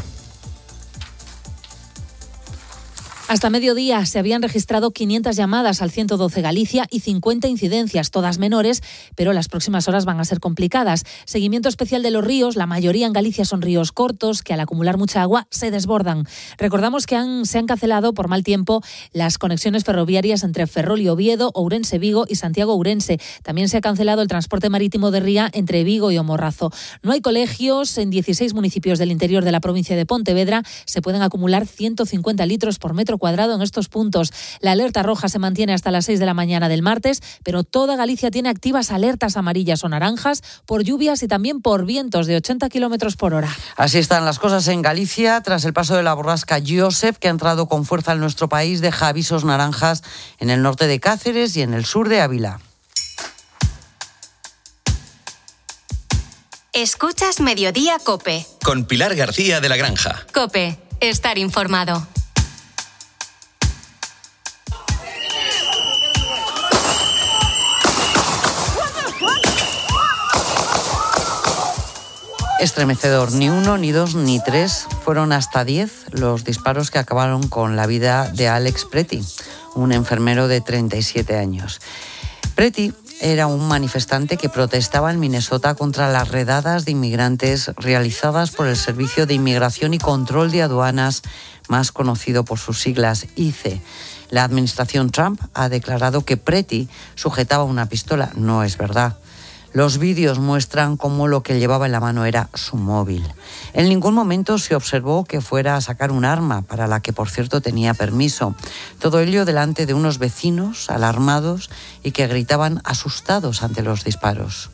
Hasta mediodía se habían registrado quinientas llamadas al ciento doce Galicia y cincuenta incidencias, todas menores, pero las próximas horas van a ser complicadas. Seguimiento especial de los ríos, la mayoría en Galicia son ríos cortos que al acumular mucha agua se desbordan. Recordamos que han, se han cancelado por mal tiempo las conexiones ferroviarias entre Ferrol y Oviedo, Ourense-Vigo y Santiago-Ourense. También se ha cancelado el transporte marítimo de ría entre Vigo y O Morrazo. No hay colegios en dieciséis municipios del interior de la provincia de Pontevedra. Se pueden acumular ciento cincuenta litros por metro cuadrado en estos puntos. La alerta roja se mantiene hasta las seis de la mañana del martes, pero toda Galicia tiene activas alertas amarillas o naranjas por lluvias y también por vientos de ochenta kilómetros por hora. Así están las cosas en Galicia. Tras el paso de la borrasca Joseph, que ha entrado con fuerza en nuestro país, deja avisos naranjas en el norte de Cáceres y en el sur de Ávila. Escuchas Mediodía COPE. Con Pilar García de la Granja. COPE. Estar informado. Estremecedor, ni uno, ni dos, ni tres, fueron hasta diez los disparos que acabaron con la vida de Alex Preti, un enfermero de treinta y siete años. Preti era un manifestante que protestaba en Minnesota contra las redadas de inmigrantes realizadas por el Servicio de Inmigración y Control de Aduanas, más conocido por sus siglas I C E. La administración Trump ha declarado que Preti sujetaba una pistola. No es verdad. Los vídeos muestran cómo lo que llevaba en la mano era su móvil. En ningún momento se observó que fuera a sacar un arma, para la que por cierto tenía permiso. Todo ello delante de unos vecinos alarmados y que gritaban asustados ante los disparos.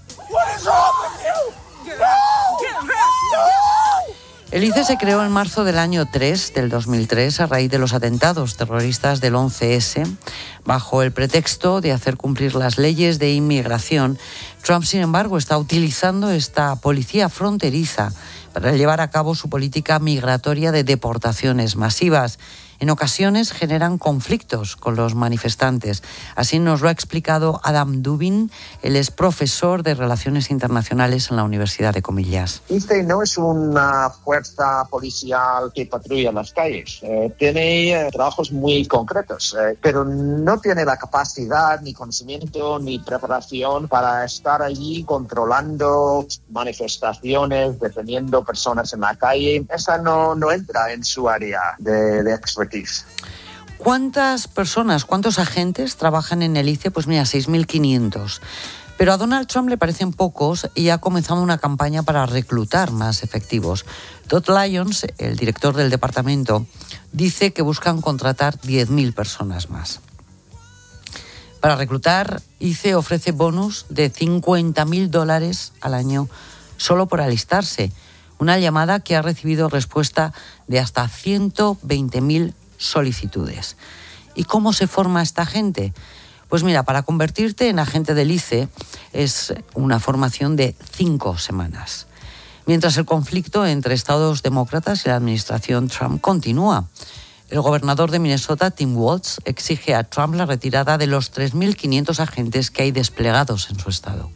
El I C E se creó en marzo del año tres, del dos mil tres, a raíz de los atentados terroristas del once ese. Bajo el pretexto de hacer cumplir las leyes de inmigración, Trump, sin embargo, está utilizando esta policía fronteriza para llevar a cabo su política migratoria de deportaciones masivas. En ocasiones generan conflictos con los manifestantes. Así nos lo ha explicado Adam Dubin. Él es profesor de Relaciones Internacionales en la Universidad de Comillas. I C E no es una fuerza policial que patrulla las calles. Eh, tiene eh, trabajos muy concretos, eh, pero no tiene la capacidad, ni conocimiento, ni preparación para estar allí controlando manifestaciones, deteniendo personas en la calle. Esa no, no entra en su área de, de expertise. ¿Cuántas personas, cuántos agentes trabajan en el I C E? Pues mira, seis mil quinientos. Pero a Donald Trump le parecen pocos y ha comenzado una campaña para reclutar más efectivos. Todd Lyons, el director del departamento, dice que buscan contratar diez mil personas más. Para reclutar, I C E ofrece bonus de cincuenta mil dólares al año solo por alistarse. Una llamada que ha recibido respuesta de hasta ciento veinte mil solicitudes. ¿Y cómo se forma esta gente? Pues mira, para convertirte en agente del I C E es una formación de cinco semanas. Mientras el conflicto entre estados demócratas y la administración Trump continúa. El gobernador de Minnesota, Tim Walz, exige a Trump la retirada de los tres mil quinientos agentes que hay desplegados en su estado.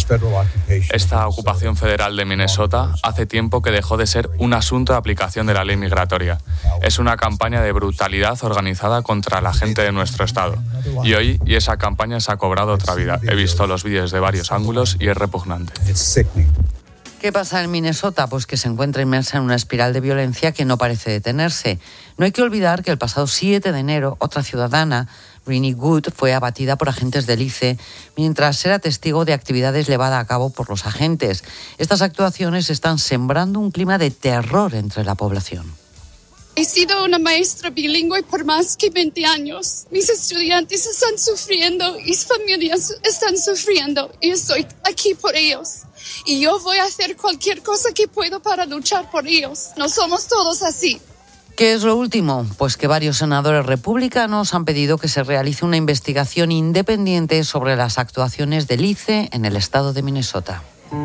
Esta ocupación federal de Minnesota hace tiempo que dejó de ser un asunto de aplicación de la ley migratoria. Es una campaña de brutalidad organizada contra la gente de nuestro estado. Y hoy y esa campaña se ha cobrado otra vida. He visto los vídeos de varios ángulos y es repugnante. ¿Qué pasa en Minnesota? Pues que se encuentra inmersa en una espiral de violencia que no parece detenerse. No hay que olvidar que el pasado siete de enero, otra ciudadana, Rinnie Good, fue abatida por agentes del I C E mientras era testigo de actividades llevadas a cabo por los agentes. Estas actuaciones están sembrando un clima de terror entre la población. He sido una maestra bilingüe por más que veinte años. Mis estudiantes están sufriendo y sus familias están sufriendo y estoy aquí por ellos. Y yo voy a hacer cualquier cosa que puedo para luchar por ellos. No somos todos así. ¿Qué es lo último? Pues que varios senadores republicanos han pedido que se realice una investigación independiente sobre las actuaciones del I C E en el estado de Minnesota.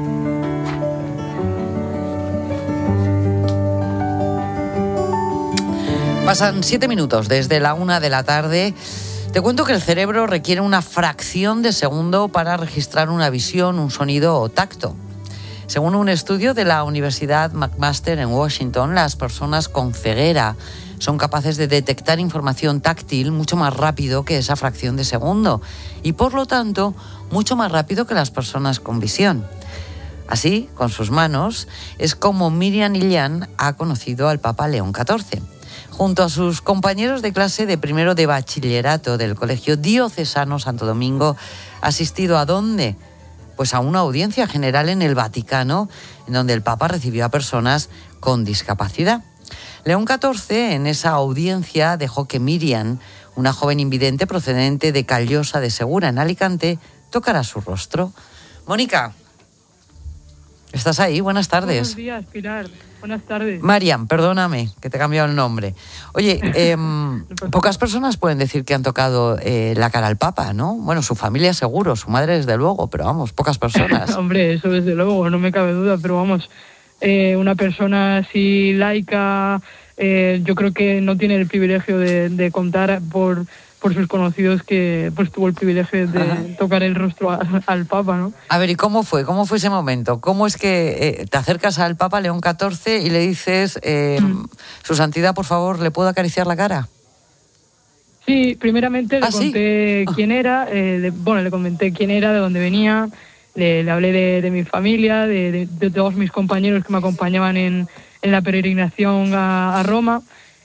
Pasan siete minutos desde la una de la tarde. Te cuento que el cerebro requiere una fracción de segundo para registrar una visión, un sonido o tacto. Según un estudio de la Universidad McMaster en Washington, las personas con ceguera son capaces de detectar información táctil mucho más rápido que esa fracción de segundo y, por lo tanto, mucho más rápido que las personas con visión. Así, con sus manos, es como Miriam Illán ha conocido al Papa León catorce. Junto a sus compañeros de clase de primero de bachillerato del Colegio Diocesano Santo Domingo, ha asistido a ¿dónde? Pues a una audiencia general en el Vaticano, en donde el Papa recibió a personas con discapacidad. León catorce, en esa audiencia, dejó que Miriam, una joven invidente procedente de Callosa de Segura, en Alicante, tocara su rostro. Mónica, ¿estás ahí? Buenas tardes. Buenos días, Pilar. Buenas tardes. Mariam, perdóname, que te he cambiado el nombre. Oye, eh, pocas personas pueden decir que han tocado eh, la cara al Papa, ¿no? Bueno, su familia seguro, su madre desde luego, pero vamos, pocas personas. Hombre, eso desde luego, no me cabe duda, pero vamos, eh, una persona así laica, eh, yo creo que no tiene el privilegio de, de contar por... por sus conocidos que pues tuvo el privilegio de Ajá. tocar el rostro a, al Papa, ¿no? A ver, ¿y cómo fue? ¿Cómo fue ese momento? ¿Cómo es que eh, te acercas al Papa León catorce y le dices, eh, mm. Su Santidad, por favor, ¿le puedo acariciar la cara? Sí, primeramente le ¿Ah, conté sí? quién era, eh, de, bueno, le comenté quién era, de dónde venía, le, le hablé de, de mi familia, de, de, de todos mis compañeros que me acompañaban en, en la peregrinación a, a Roma.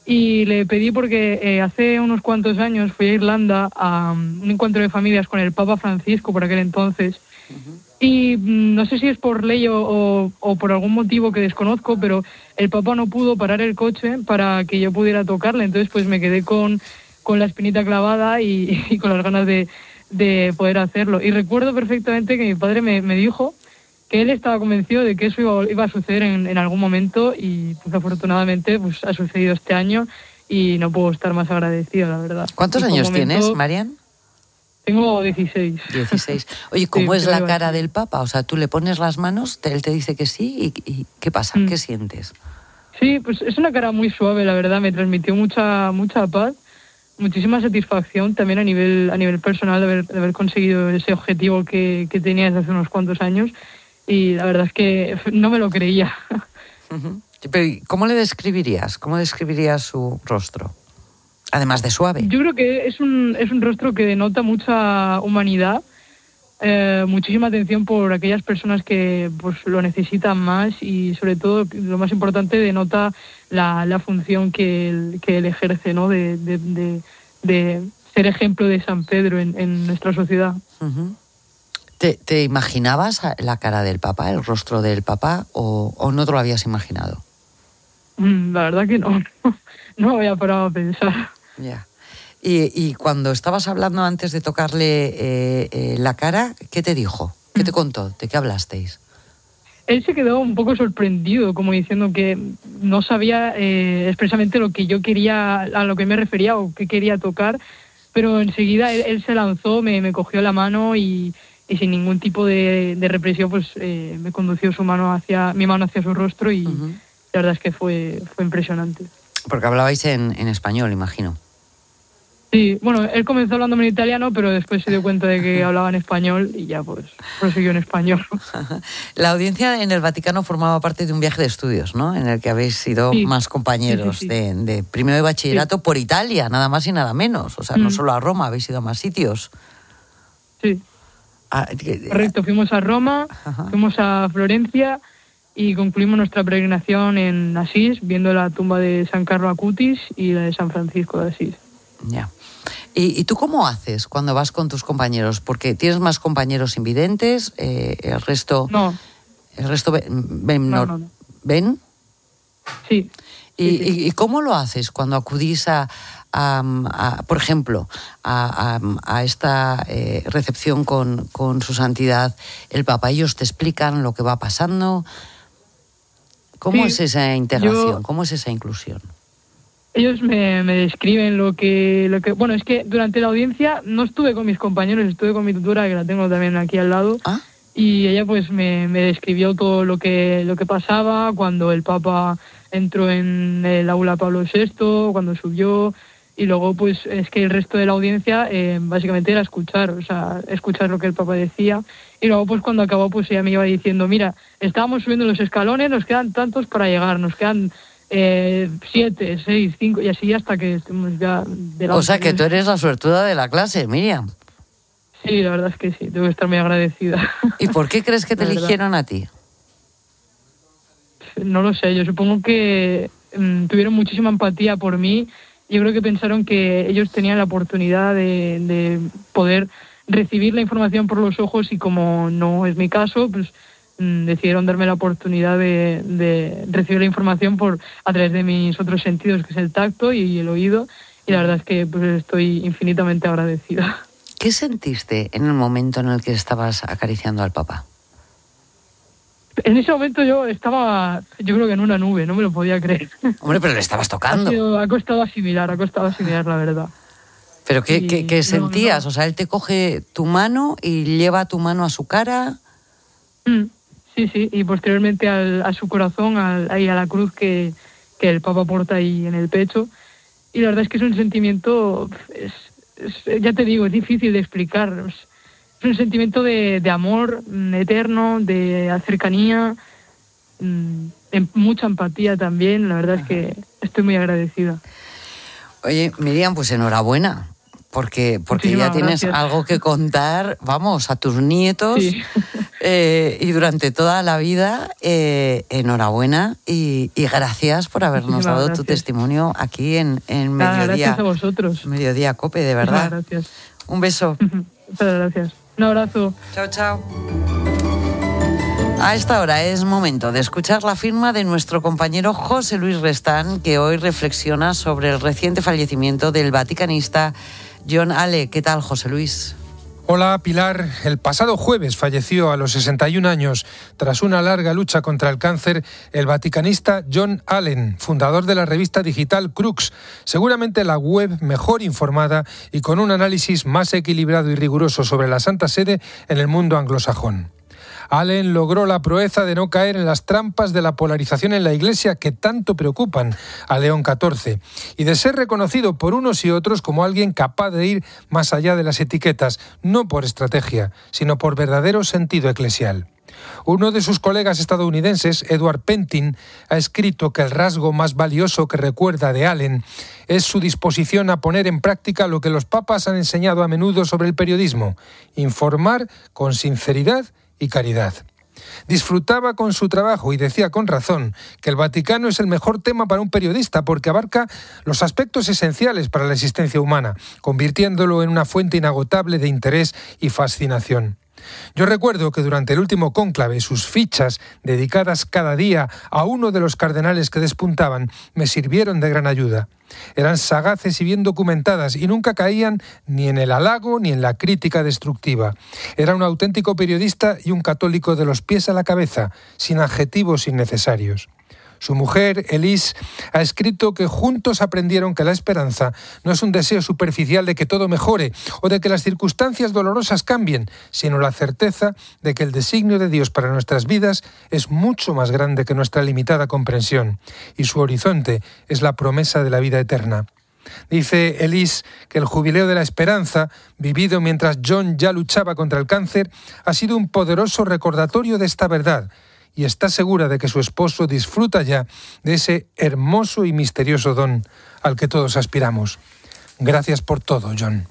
y le pedí porque eh, hace unos cuantos años fui a Irlanda a um, un encuentro de familias con el Papa Francisco por aquel entonces. Uh-huh. Y mm, no sé si es por ley o, o, o por algún motivo que desconozco, pero el Papa no pudo parar el coche para que yo pudiera tocarle. Entonces pues me quedé con, con la espinita clavada y, y con las ganas de, de poder hacerlo. Y recuerdo perfectamente que mi padre me, me dijo que él estaba convencido de que eso iba, iba a suceder en, en algún momento y pues afortunadamente pues ha sucedido este año y no puedo estar más agradecido, la verdad. ¿Cuántos años momento, tienes, Marian? Tengo dieciséis. dieciséis. Oye, ¿cómo sí, es la cara del Papa? O sea, tú le pones las manos, él te dice que sí y, y ¿qué pasa? Mm. ¿Qué sientes? Sí, pues es una cara muy suave, la verdad, me transmitió mucha mucha paz, muchísima satisfacción también a nivel a nivel personal de haber, de haber conseguido ese objetivo que, que tenía desde hace unos cuantos años. Y la verdad es que no me lo creía. Uh-huh. Pero ¿cómo le describirías? ¿Cómo describirías su rostro? Además de suave. Yo creo que es un, es un rostro que denota mucha humanidad, eh, muchísima atención por aquellas personas que pues, lo necesitan más y sobre todo, lo más importante, denota la, la función que él, que él ejerce, ¿no? de, de, de, de ser ejemplo de San Pedro en, en nuestra sociedad. Uh-huh. ¿Te, ¿Te imaginabas la cara del Papa, el rostro del Papa, o, o no te lo habías imaginado? La verdad que no, no me había parado a pensar. Ya. Y, y cuando estabas hablando antes de tocarle eh, eh, la cara, ¿qué te dijo? ¿Qué te contó? ¿De qué hablasteis? Él se quedó un poco sorprendido, como diciendo que no sabía eh, expresamente lo que yo quería, a lo que me refería o qué quería tocar, pero enseguida él, él se lanzó, me, me cogió la mano y... y sin ningún tipo de, de represión pues eh, me condució su mano hacia mi mano hacia su rostro y uh-huh. la verdad es que fue fue impresionante. Porque hablabais en, en español, imagino. Sí, bueno, él comenzó hablando en italiano, pero después se dio cuenta de que hablaba en español y ya pues prosiguió en español. La audiencia en el Vaticano formaba parte de un viaje de estudios, ¿no? En el que habéis sido sí. más compañeros sí, sí, sí. De, de primero de bachillerato sí. por Italia, nada más y nada menos. O sea, mm. no solo a Roma, habéis ido a más sitios. Sí. Ah, correcto, fuimos a Roma, ajá. fuimos a Florencia y concluimos nuestra peregrinación en Asís, viendo la tumba de San Carlo Acutis y la de San Francisco de Asís. Ya. ¿Y, ¿Y tú cómo haces cuando vas con tus compañeros? Porque tienes más compañeros invidentes, eh, el resto... No. ¿El resto ven? ven, no, no, no. ¿ven? Sí. ¿Y, sí, sí. ¿Y, ¿Y cómo lo haces cuando acudís a... A, a, por ejemplo, a, a, a esta eh, recepción con, con su santidad el Papa? Ellos te explican lo que va pasando. ¿Cómo sí, es esa integración? Yo, ¿Cómo es esa inclusión? Ellos me, me describen lo que, lo que... Bueno, es que durante la audiencia no estuve con mis compañeros, estuve con mi tutora, que la tengo también aquí al lado. ¿Ah? Y ella pues me, me describió todo lo que, lo que pasaba cuando el Papa entró en el aula Pablo sexto, cuando subió... Y luego, pues, es que el resto de la audiencia eh, básicamente era escuchar, o sea, escuchar lo que el Papa decía. Y luego, pues, cuando acabó, pues ella me iba diciendo, mira, estábamos subiendo los escalones, nos quedan tantos para llegar, nos quedan eh, siete, seis, cinco, y así hasta que estemos ya... De la o sea, que tú eres la suertuda de la clase, Miriam. Sí, la verdad es que sí, tengo que estar muy agradecida. ¿Y por qué crees que te eligieron a ti? No lo sé, yo supongo que mmm, tuvieron muchísima empatía por mí. Yo creo que pensaron que ellos tenían la oportunidad de, de poder recibir la información por los ojos y como no es mi caso, pues mmm, decidieron darme la oportunidad de, de recibir la información por a través de mis otros sentidos, que es el tacto y el oído, y la verdad es que pues, estoy infinitamente agradecida. ¿Qué sentiste en el momento en el que estabas acariciando al Papa? En ese momento yo estaba, yo creo que en una nube, no me lo podía creer. Hombre, pero le estabas tocando. Ha, sido, ha costado asimilar, ha costado asimilar, la verdad. ¿Pero qué, y, qué, qué sentías? No, no. O sea, él te coge tu mano y lleva tu mano a su cara. Mm, sí, sí, y posteriormente al, a su corazón, al, ahí a la cruz que, que el Papa porta ahí en el pecho. Y la verdad es que es un sentimiento, es, es, ya te digo, es difícil de explicar. Es, Es un sentimiento de, de amor eterno, de cercanía, de mucha empatía también. La verdad es que estoy muy agradecida. Oye, Miriam, pues enhorabuena. porque, porque ya tienes gracias. algo que contar, vamos, a tus nietos Sí. eh, y durante toda la vida. Eh, enhorabuena y, y gracias por habernos Muchísimas dado gracias. tu testimonio aquí en, en Nada, Mediodía. gracias a vosotros. Mediodía Cope, de verdad. Gracias. Un beso. Muchas gracias. Un abrazo. Chao, chao. A esta hora es momento de escuchar la firma de nuestro compañero José Luis Restán, que hoy reflexiona sobre el reciente fallecimiento del vaticanista John Alle. ¿Qué tal, José Luis? Hola, Pilar. El pasado jueves falleció a los sesenta y un años, tras una larga lucha contra el cáncer, el vaticanista John Allen, fundador de la revista digital Crux, seguramente la web mejor informada y con un análisis más equilibrado y riguroso sobre la Santa Sede en el mundo anglosajón. Allen logró la proeza de no caer en las trampas de la polarización en la Iglesia que tanto preocupan a León catorce y de ser reconocido por unos y otros como alguien capaz de ir más allá de las etiquetas, no por estrategia, sino por verdadero sentido eclesial. Uno de sus colegas estadounidenses, Edward Pentin, ha escrito que el rasgo más valioso que recuerda de Allen es su disposición a poner en práctica lo que los papas han enseñado a menudo sobre el periodismo: informar con sinceridad y caridad. Disfrutaba con su trabajo y decía con razón que el Vaticano es el mejor tema para un periodista porque abarca los aspectos esenciales para la existencia humana, convirtiéndolo en una fuente inagotable de interés y fascinación. Yo recuerdo que durante el último cónclave sus fichas, dedicadas cada día a uno de los cardenales que despuntaban, me sirvieron de gran ayuda. Eran sagaces y bien documentadas y nunca caían ni en el halago ni en la crítica destructiva. Era un auténtico periodista y un católico de los pies a la cabeza, sin adjetivos innecesarios. Su mujer, Elise, ha escrito que juntos aprendieron que la esperanza no es un deseo superficial de que todo mejore o de que las circunstancias dolorosas cambien, sino la certeza de que el designio de Dios para nuestras vidas es mucho más grande que nuestra limitada comprensión, y su horizonte es la promesa de la vida eterna. Dice Elise que el jubileo de la esperanza, vivido mientras John ya luchaba contra el cáncer, ha sido un poderoso recordatorio de esta verdad, y está segura de que su esposo disfruta ya de ese hermoso y misterioso don al que todos aspiramos. Gracias por todo, John.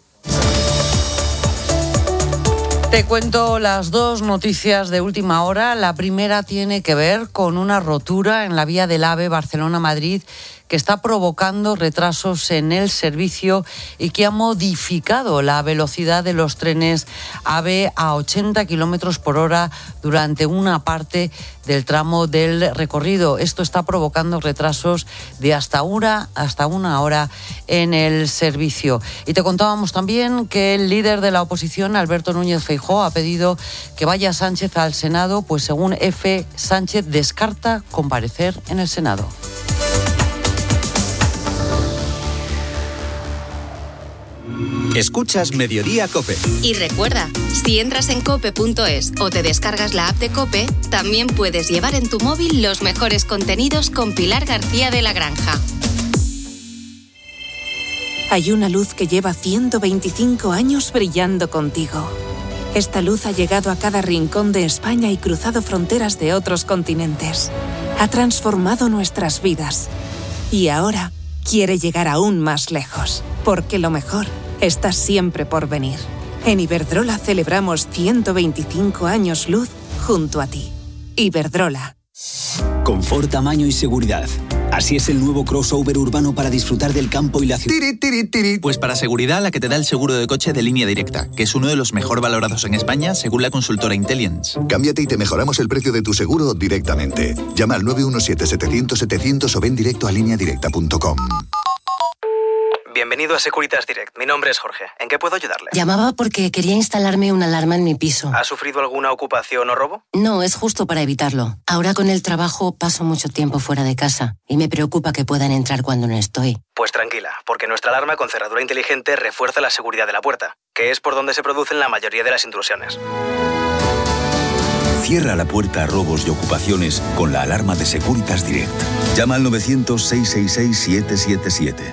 Te cuento las dos noticias de última hora. La primera tiene que ver con una rotura en la vía del AVE Barcelona-Madrid que está provocando retrasos en el servicio y que ha modificado la velocidad de los trenes AVE a ochenta kilómetros por hora durante una parte del tramo del recorrido. Esto está provocando retrasos de hasta una, hasta una hora en el servicio. Y te contábamos también que el líder de la oposición, Alberto Núñez Feijóo, ha pedido que vaya Sánchez al Senado, pues según F, Sánchez descarta comparecer en el Senado. Escuchas Mediodía Cope. Y recuerda, si entras en cope punto es o te descargas la app de Cope, también puedes llevar en tu móvil los mejores contenidos con Pilar García de la Granja. Hay una luz que lleva ciento veinticinco años brillando contigo. Esta luz ha llegado a cada rincón de España y cruzado fronteras de otros continentes. Ha transformado nuestras vidas. Y ahora quiere llegar aún más lejos, porque lo mejor está siempre por venir. En Iberdrola celebramos ciento veinticinco años luz junto a ti. Iberdrola. Confort, tamaño y seguridad. Así es el nuevo crossover urbano para disfrutar del campo y la ciudad. Pues para seguridad, la que te da el seguro de coche de Línea Directa, que es uno de los mejor valorados en España según la consultora Intelliance. Cámbiate y te mejoramos el precio de tu seguro directamente. Llama al nueve uno siete, setecientos, setecientos o ven directo a línea directa punto com. Bienvenido a Securitas Direct. Mi nombre es Jorge. ¿En qué puedo ayudarle? Llamaba porque quería instalarme una alarma en mi piso. ¿Ha sufrido alguna ocupación o robo? No, es justo para evitarlo. Ahora con el trabajo paso mucho tiempo fuera de casa y me preocupa que puedan entrar cuando no estoy. Pues tranquila, porque nuestra alarma con cerradura inteligente refuerza la seguridad de la puerta, que es por donde se producen la mayoría de las intrusiones. Cierra la puerta a robos y ocupaciones con la alarma de Securitas Direct. Llama al novecientos, seiscientos sesenta y seis, siete siete siete.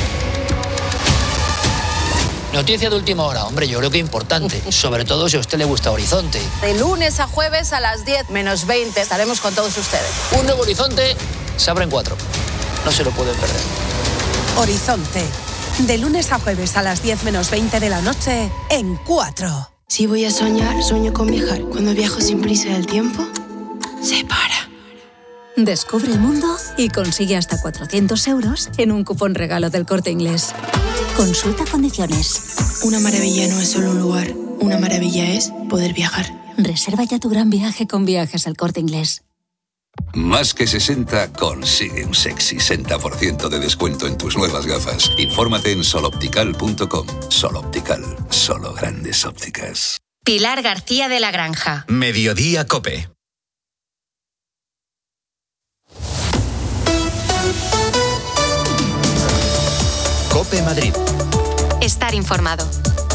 Noticia de última hora, hombre, yo creo que importante, sobre todo si a usted le gusta Horizonte. De lunes a jueves a las diez menos veinte estaremos con todos ustedes. Un nuevo Horizonte se abre en cuatro. No se lo pueden perder. Horizonte, De lunes a jueves a las diez menos veinte de la noche en Cuatro. Si voy a soñar, sueño con viajar. Cuando viajo sin prisa del tiempo, se para. Descubre el mundo y consigue hasta cuatrocientos euros en un cupón regalo del Corte Inglés. Consulta condiciones. Una maravilla no es solo un lugar. Una maravilla es poder viajar. Reserva ya tu gran viaje con Viajes al Corte Inglés. Más que sesenta consigue un sexy sesenta por ciento de descuento en tus nuevas gafas. Infórmate en soloptical punto com. Sol Optical, solo grandes ópticas. Pilar García de la Granja. Mediodía COPE. COPE Madrid. Estar informado.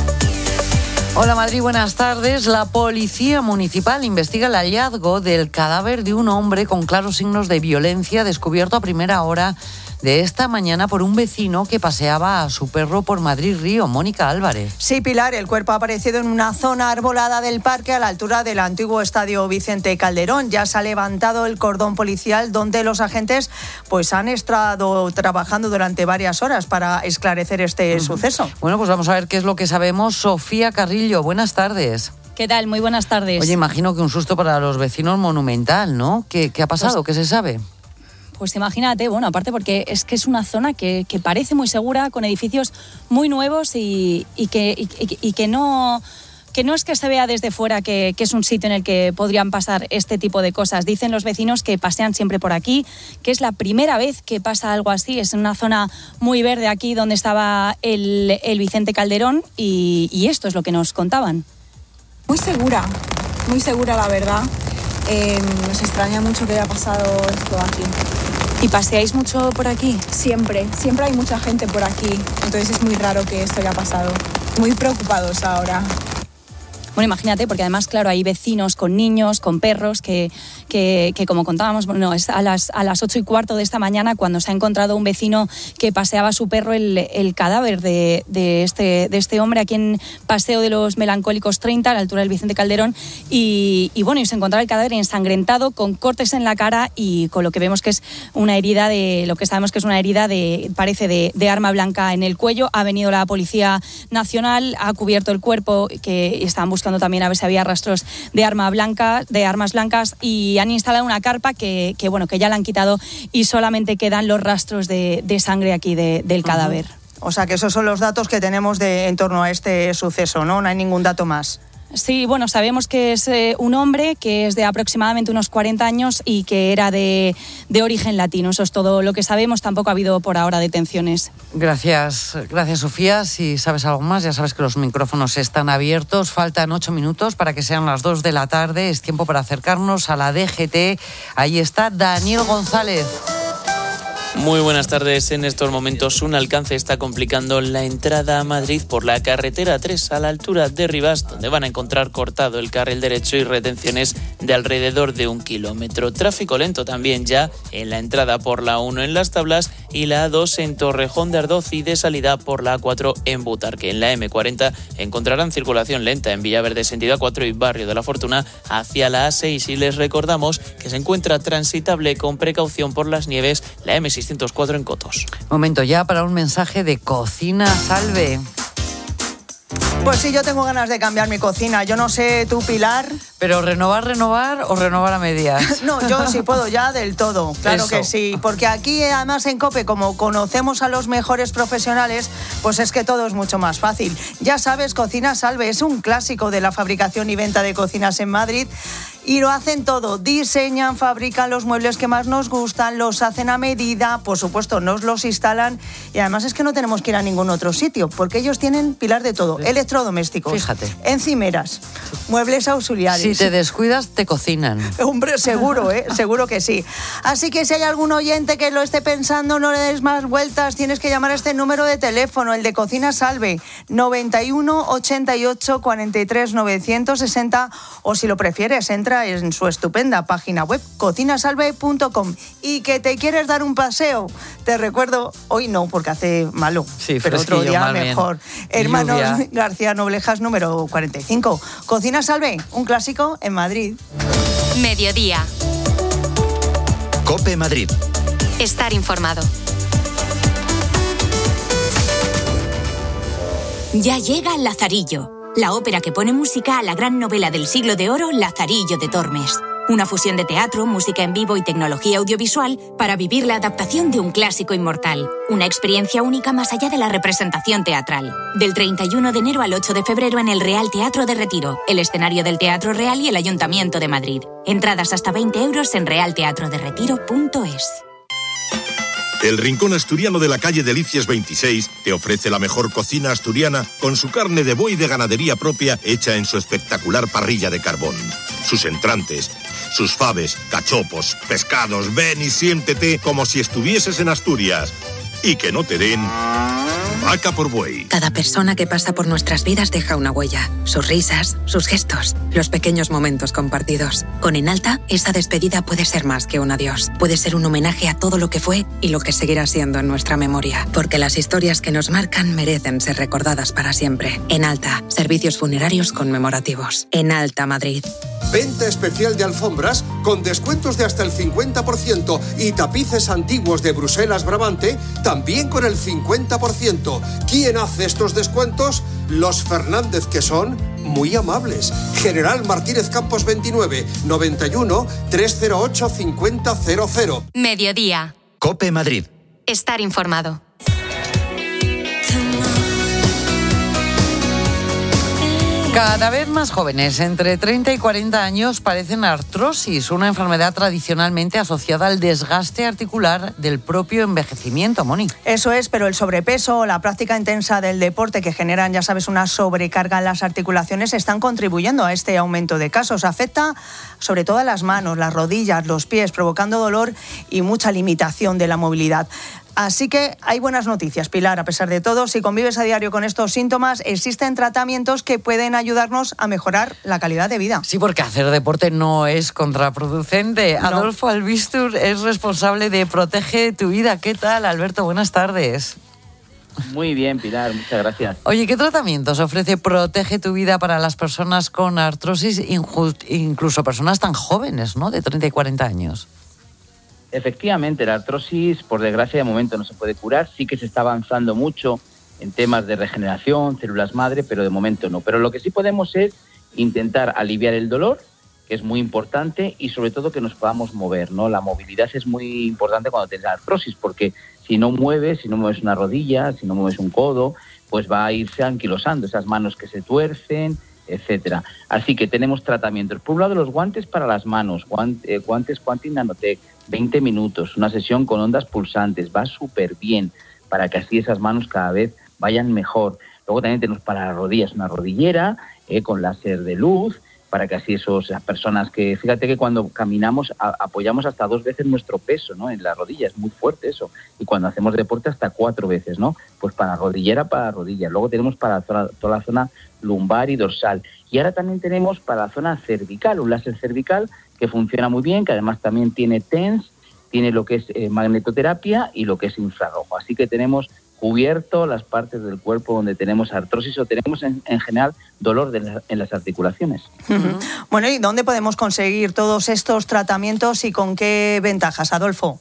Hola Madrid, buenas tardes. La Policía Municipal investiga el hallazgo del cadáver de un hombre con claros signos de violencia descubierto a primera hora de esta mañana por un vecino que paseaba a su perro por Madrid Río. Mónica Álvarez. Sí, Pilar, el cuerpo ha aparecido en una zona arbolada del parque a la altura del antiguo estadio Vicente Calderón. Ya se ha levantado el cordón policial donde los agentes pues han estado trabajando durante varias horas para esclarecer este uh-huh. suceso. Bueno, pues vamos a ver qué es lo que sabemos. Sofía Carrillo, buenas tardes. ¿Qué tal? Muy buenas tardes. Oye, imagino que un susto para los vecinos monumental, ¿no? ¿Qué, qué ha pasado? Pues, ¿qué se sabe? Pues imagínate, bueno, aparte porque es que es una zona que, que parece muy segura, con edificios muy nuevos y, y, que, y, y que no... que no es que se vea desde fuera que, que es un sitio en el que podrían pasar este tipo de cosas. Dicen los vecinos que pasean siempre por aquí, que es la primera vez que pasa algo así. Es una zona muy verde aquí donde estaba el, el Vicente Calderón y, y esto es lo que nos contaban. Muy segura, muy segura la verdad. Eh, nos extraña mucho que haya pasado esto aquí. ¿Y paseáis mucho por aquí? Siempre, siempre hay mucha gente por aquí. Entonces es muy raro que esto haya pasado. Muy preocupados ahora. Bueno, imagínate, porque además, claro, hay vecinos con niños, con perros, que, que, que como contábamos, bueno, es a las, a las ocho y cuarto de esta mañana cuando se ha encontrado un vecino que paseaba a su perro el, el cadáver de, de, este, de este hombre aquí en Paseo de los Melancólicos treinta, a la altura del Vicente Calderón, y, y bueno, y se encontraba el cadáver ensangrentado, con cortes en la cara y con lo que vemos que es una herida de, lo que sabemos que es una herida de, parece de, de arma blanca en el cuello. Ha venido la Policía Nacional, ha cubierto el cuerpo, que estaban buscando buscando también a ver si había rastros de arma blanca, de armas blancas, y han instalado una carpa que, que bueno, que ya la han quitado y solamente quedan los rastros de, de sangre aquí de, del cadáver. Uh-huh. O sea que esos son los datos que tenemos de, en torno a este suceso, ¿no? No hay ningún dato más. Sí, bueno, sabemos que es eh, un hombre que es de aproximadamente unos cuarenta años y que era de, de origen latino. Eso es todo lo que sabemos. Tampoco ha habido por ahora detenciones. Gracias, gracias Sofía. Si sabes algo más, ya sabes que los micrófonos están abiertos. Faltan ocho minutos para que sean las dos de la tarde. Es tiempo para acercarnos a la D G T. Ahí está Daniel González. Muy buenas tardes. En estos momentos un alcance está complicando la entrada a Madrid por la carretera tres a la altura de Rivas, donde van a encontrar cortado el carril derecho y retenciones de alrededor de un kilómetro. Tráfico lento también ya en la entrada por la uno en Las Tablas y la A dos en Torrejón de Ardoz y de salida por la A cuatro en Butarque. En la eme cuarenta encontrarán circulación lenta en Villaverde sentido A cuatro y Barrio de la Fortuna hacia la A seis y les recordamos que se encuentra transitable con precaución por las nieves la eme seiscientos cuatro en Cotos. Momento ya para un mensaje de Cocina Salve. Pues sí, yo tengo ganas de cambiar mi cocina. Yo no sé tú, Pilar. Pero renovar, renovar o renovar a medias. No, yo sí puedo ya del todo. Claro Eso. que sí. Porque aquí, además, en COPE, como conocemos a los mejores profesionales, pues es que todo es mucho más fácil. Ya sabes, Cocina Salve es un clásico de la fabricación y venta de cocinas en Madrid. Y lo hacen todo, diseñan, fabrican los muebles que más nos gustan, los hacen a medida, por supuesto nos los instalan y además es que no tenemos que ir a ningún otro sitio porque ellos tienen, Pilar, de todo, electrodomésticos, fíjate, encimeras, muebles auxiliares. Si te descuidas te cocinan. Hombre, seguro, ¿eh? Seguro que sí. Así que si hay algún oyente que lo esté pensando, no le des más vueltas, tienes que llamar a este número de teléfono, el de Cocina Salve, noventa y uno, ochenta y ocho, cuarenta y tres, novecientos sesenta, o si lo prefieres, entra en su estupenda página web cocina salve punto com. Y que te quieres dar un paseo, te recuerdo, hoy no porque hace malo, sí, pero otro día mejor. Hermanos Lluvia. García Noblejas número cuarenta y cinco. Cocina Salve, un clásico en Madrid. Mediodía. COPE Madrid. Estar informado. Ya llega Lazarillo, la ópera que pone música a la gran novela del siglo de oro Lazarillo de Tormes. Una fusión de teatro, música en vivo y tecnología audiovisual para vivir la adaptación de un clásico inmortal. Una experiencia única más allá de la representación teatral. Del treinta y uno de enero al ocho de febrero en el Real Teatro de Retiro, el escenario del Teatro Real y el Ayuntamiento de Madrid. Entradas hasta veinte euros en real teatro de retiro punto es. El Rincón Asturiano de la calle Delicias veintiséis te ofrece la mejor cocina asturiana con su carne de buey de ganadería propia hecha en su espectacular parrilla de carbón. Sus entrantes, sus faves, cachopos, pescados, ven y siéntete como si estuvieses en Asturias. Y que no te den vaca por buey. Cada persona que pasa por nuestras vidas deja una huella. Sus risas, sus gestos, los pequeños momentos compartidos. Con Enalta, esa despedida puede ser más que un adiós. Puede ser un homenaje a todo lo que fue y lo que seguirá siendo en nuestra memoria. Porque las historias que nos marcan merecen ser recordadas para siempre. Enalta, servicios funerarios conmemorativos. Enalta Madrid. Venta especial de alfombras con descuentos de hasta el cincuenta por ciento y tapices antiguos de Bruselas Brabante también con el cincuenta por ciento. ¿Quién hace estos descuentos? Los Fernández, que son muy amables. General Martínez Campos veintinueve, noventa y uno, trescientos ocho, cincuenta cero cero. Mediodía. COPE Madrid. Estar informado. Cada vez más jóvenes entre treinta y cuarenta años padecen artrosis, una enfermedad tradicionalmente asociada al desgaste articular del propio envejecimiento, Moni. Eso es, pero el sobrepeso o la práctica intensa del deporte que generan, ya sabes, una sobrecarga en las articulaciones están contribuyendo a este aumento de casos. Afecta sobre todo a las manos, las rodillas, los pies, provocando dolor y mucha limitación de la movilidad. Así que hay buenas noticias, Pilar, a pesar de todo. Si convives a diario con estos síntomas, existen tratamientos que pueden ayudarnos a mejorar la calidad de vida. Sí, porque hacer deporte no es contraproducente. No. Adolfo Albistur es responsable de Protege tu Vida. ¿Qué tal, Alberto? Buenas tardes. Muy bien, Pilar, muchas gracias. Oye, ¿qué tratamientos ofrece Protege tu Vida para las personas con artrosis, incluso personas tan jóvenes, ¿no?, de treinta y cuarenta años? Efectivamente, la artrosis, por desgracia, de momento no se puede curar. Sí que se está avanzando mucho en temas de regeneración, células madre, pero de momento no. Pero lo que sí podemos es intentar aliviar el dolor, que es muy importante, y sobre todo que nos podamos mover, ¿no? La movilidad es muy importante cuando tienes artrosis, porque si no mueves, si no mueves una rodilla, si no mueves un codo, pues va a irse anquilosando esas manos que se tuercen, etcétera. Así que tenemos tratamientos. Por un lado, los guantes para las manos, guante, eh, guantes Quantic Nanotech, veinte minutos, una sesión con ondas pulsantes, va súper bien para que así esas manos cada vez vayan mejor. Luego también tenemos para las rodillas una rodillera eh, con láser de luz, para que así esos, esas personas que, fíjate que cuando caminamos a, apoyamos hasta dos veces nuestro peso, ¿no?, en la rodilla, es muy fuerte eso, y cuando hacemos deporte hasta cuatro veces, ¿no? Pues para rodillera, para rodilla. Luego tenemos para toda, toda la zona lumbar y dorsal. Y ahora también tenemos para la zona cervical, un láser cervical que funciona muy bien, que además también tiene T E N S, tiene lo que es eh, magnetoterapia y lo que es infrarrojo. Así que tenemos cubierto las partes del cuerpo donde tenemos artrosis o tenemos en, en general dolor de la, en las articulaciones. Uh-huh. Bueno, ¿y dónde podemos conseguir todos estos tratamientos y con qué ventajas, Adolfo?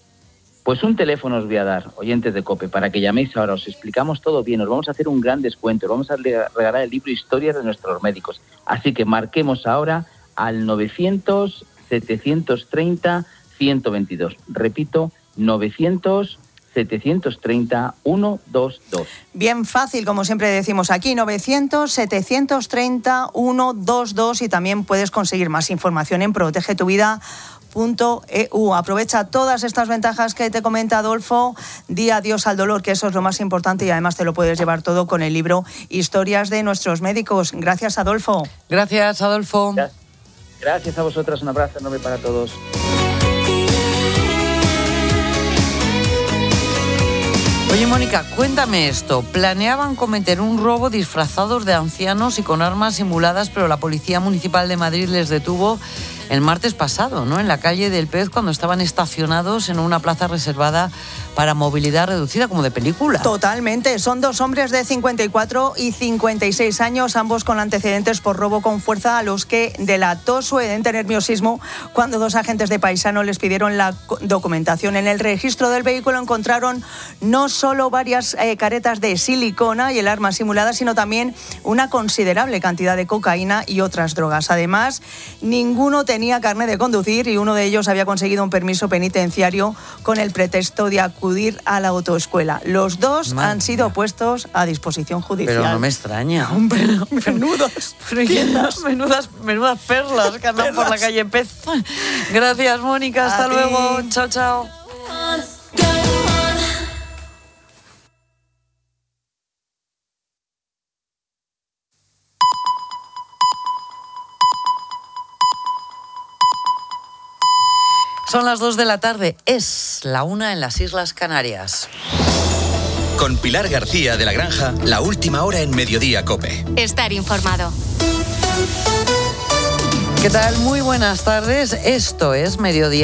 Pues un teléfono os voy a dar, oyentes de COPE, para que llaméis ahora, os explicamos todo bien, os vamos a hacer un gran descuento, os vamos a regalar el libro Historias de nuestros médicos. Así que marquemos ahora al novecientos, setecientos treinta, ciento veintidós. Repito, novecientos, setecientos treinta, ciento veintidós. Bien fácil, como siempre decimos aquí, novecientos, setecientos treinta, ciento veintidós, y también puedes conseguir más información en protege tu vida punto e u. Aprovecha todas estas ventajas que te comenta Adolfo, di adiós al dolor, que eso es lo más importante, y además te lo puedes llevar todo con el libro Historias de nuestros médicos. Gracias, Adolfo. Gracias, Adolfo. Gracias, Gracias a vosotras, un abrazo enorme para todos. Oye, Mónica, cuéntame esto. Planeaban cometer un robo disfrazados de ancianos y con armas simuladas, pero la Policía Municipal de Madrid les detuvo el martes pasado, ¿no? En la calle del Pez, cuando estaban estacionados en una plaza reservada para movilidad reducida, como de película. Totalmente. Son dos hombres de cincuenta y cuatro y cincuenta y seis años, ambos con antecedentes por robo con fuerza, a los que delató su evidente nerviosismo cuando dos agentes de Paisano les pidieron la documentación. En el registro del vehículo encontraron no solo varias eh, caretas de silicona y el arma simulada, sino también una considerable cantidad de cocaína y otras drogas. Además, ninguno tenía carnet de conducir y uno de ellos había conseguido un permiso penitenciario con el pretexto de acudir a la autoescuela. Los dos Madre han sido mía. puestos a disposición judicial. Pero no me extraña. Hombre, menudos. menudas, menudas perlas que andan perlas. por la calle Pez. Gracias, Mónica. Hasta a luego. Ti. Chao, chao. Son las dos de la tarde, es la una en las Islas Canarias. Con Pilar García de la Granja, la última hora en Mediodía COPE. Estar informado. ¿Qué tal? Muy buenas tardes. Esto es Mediodía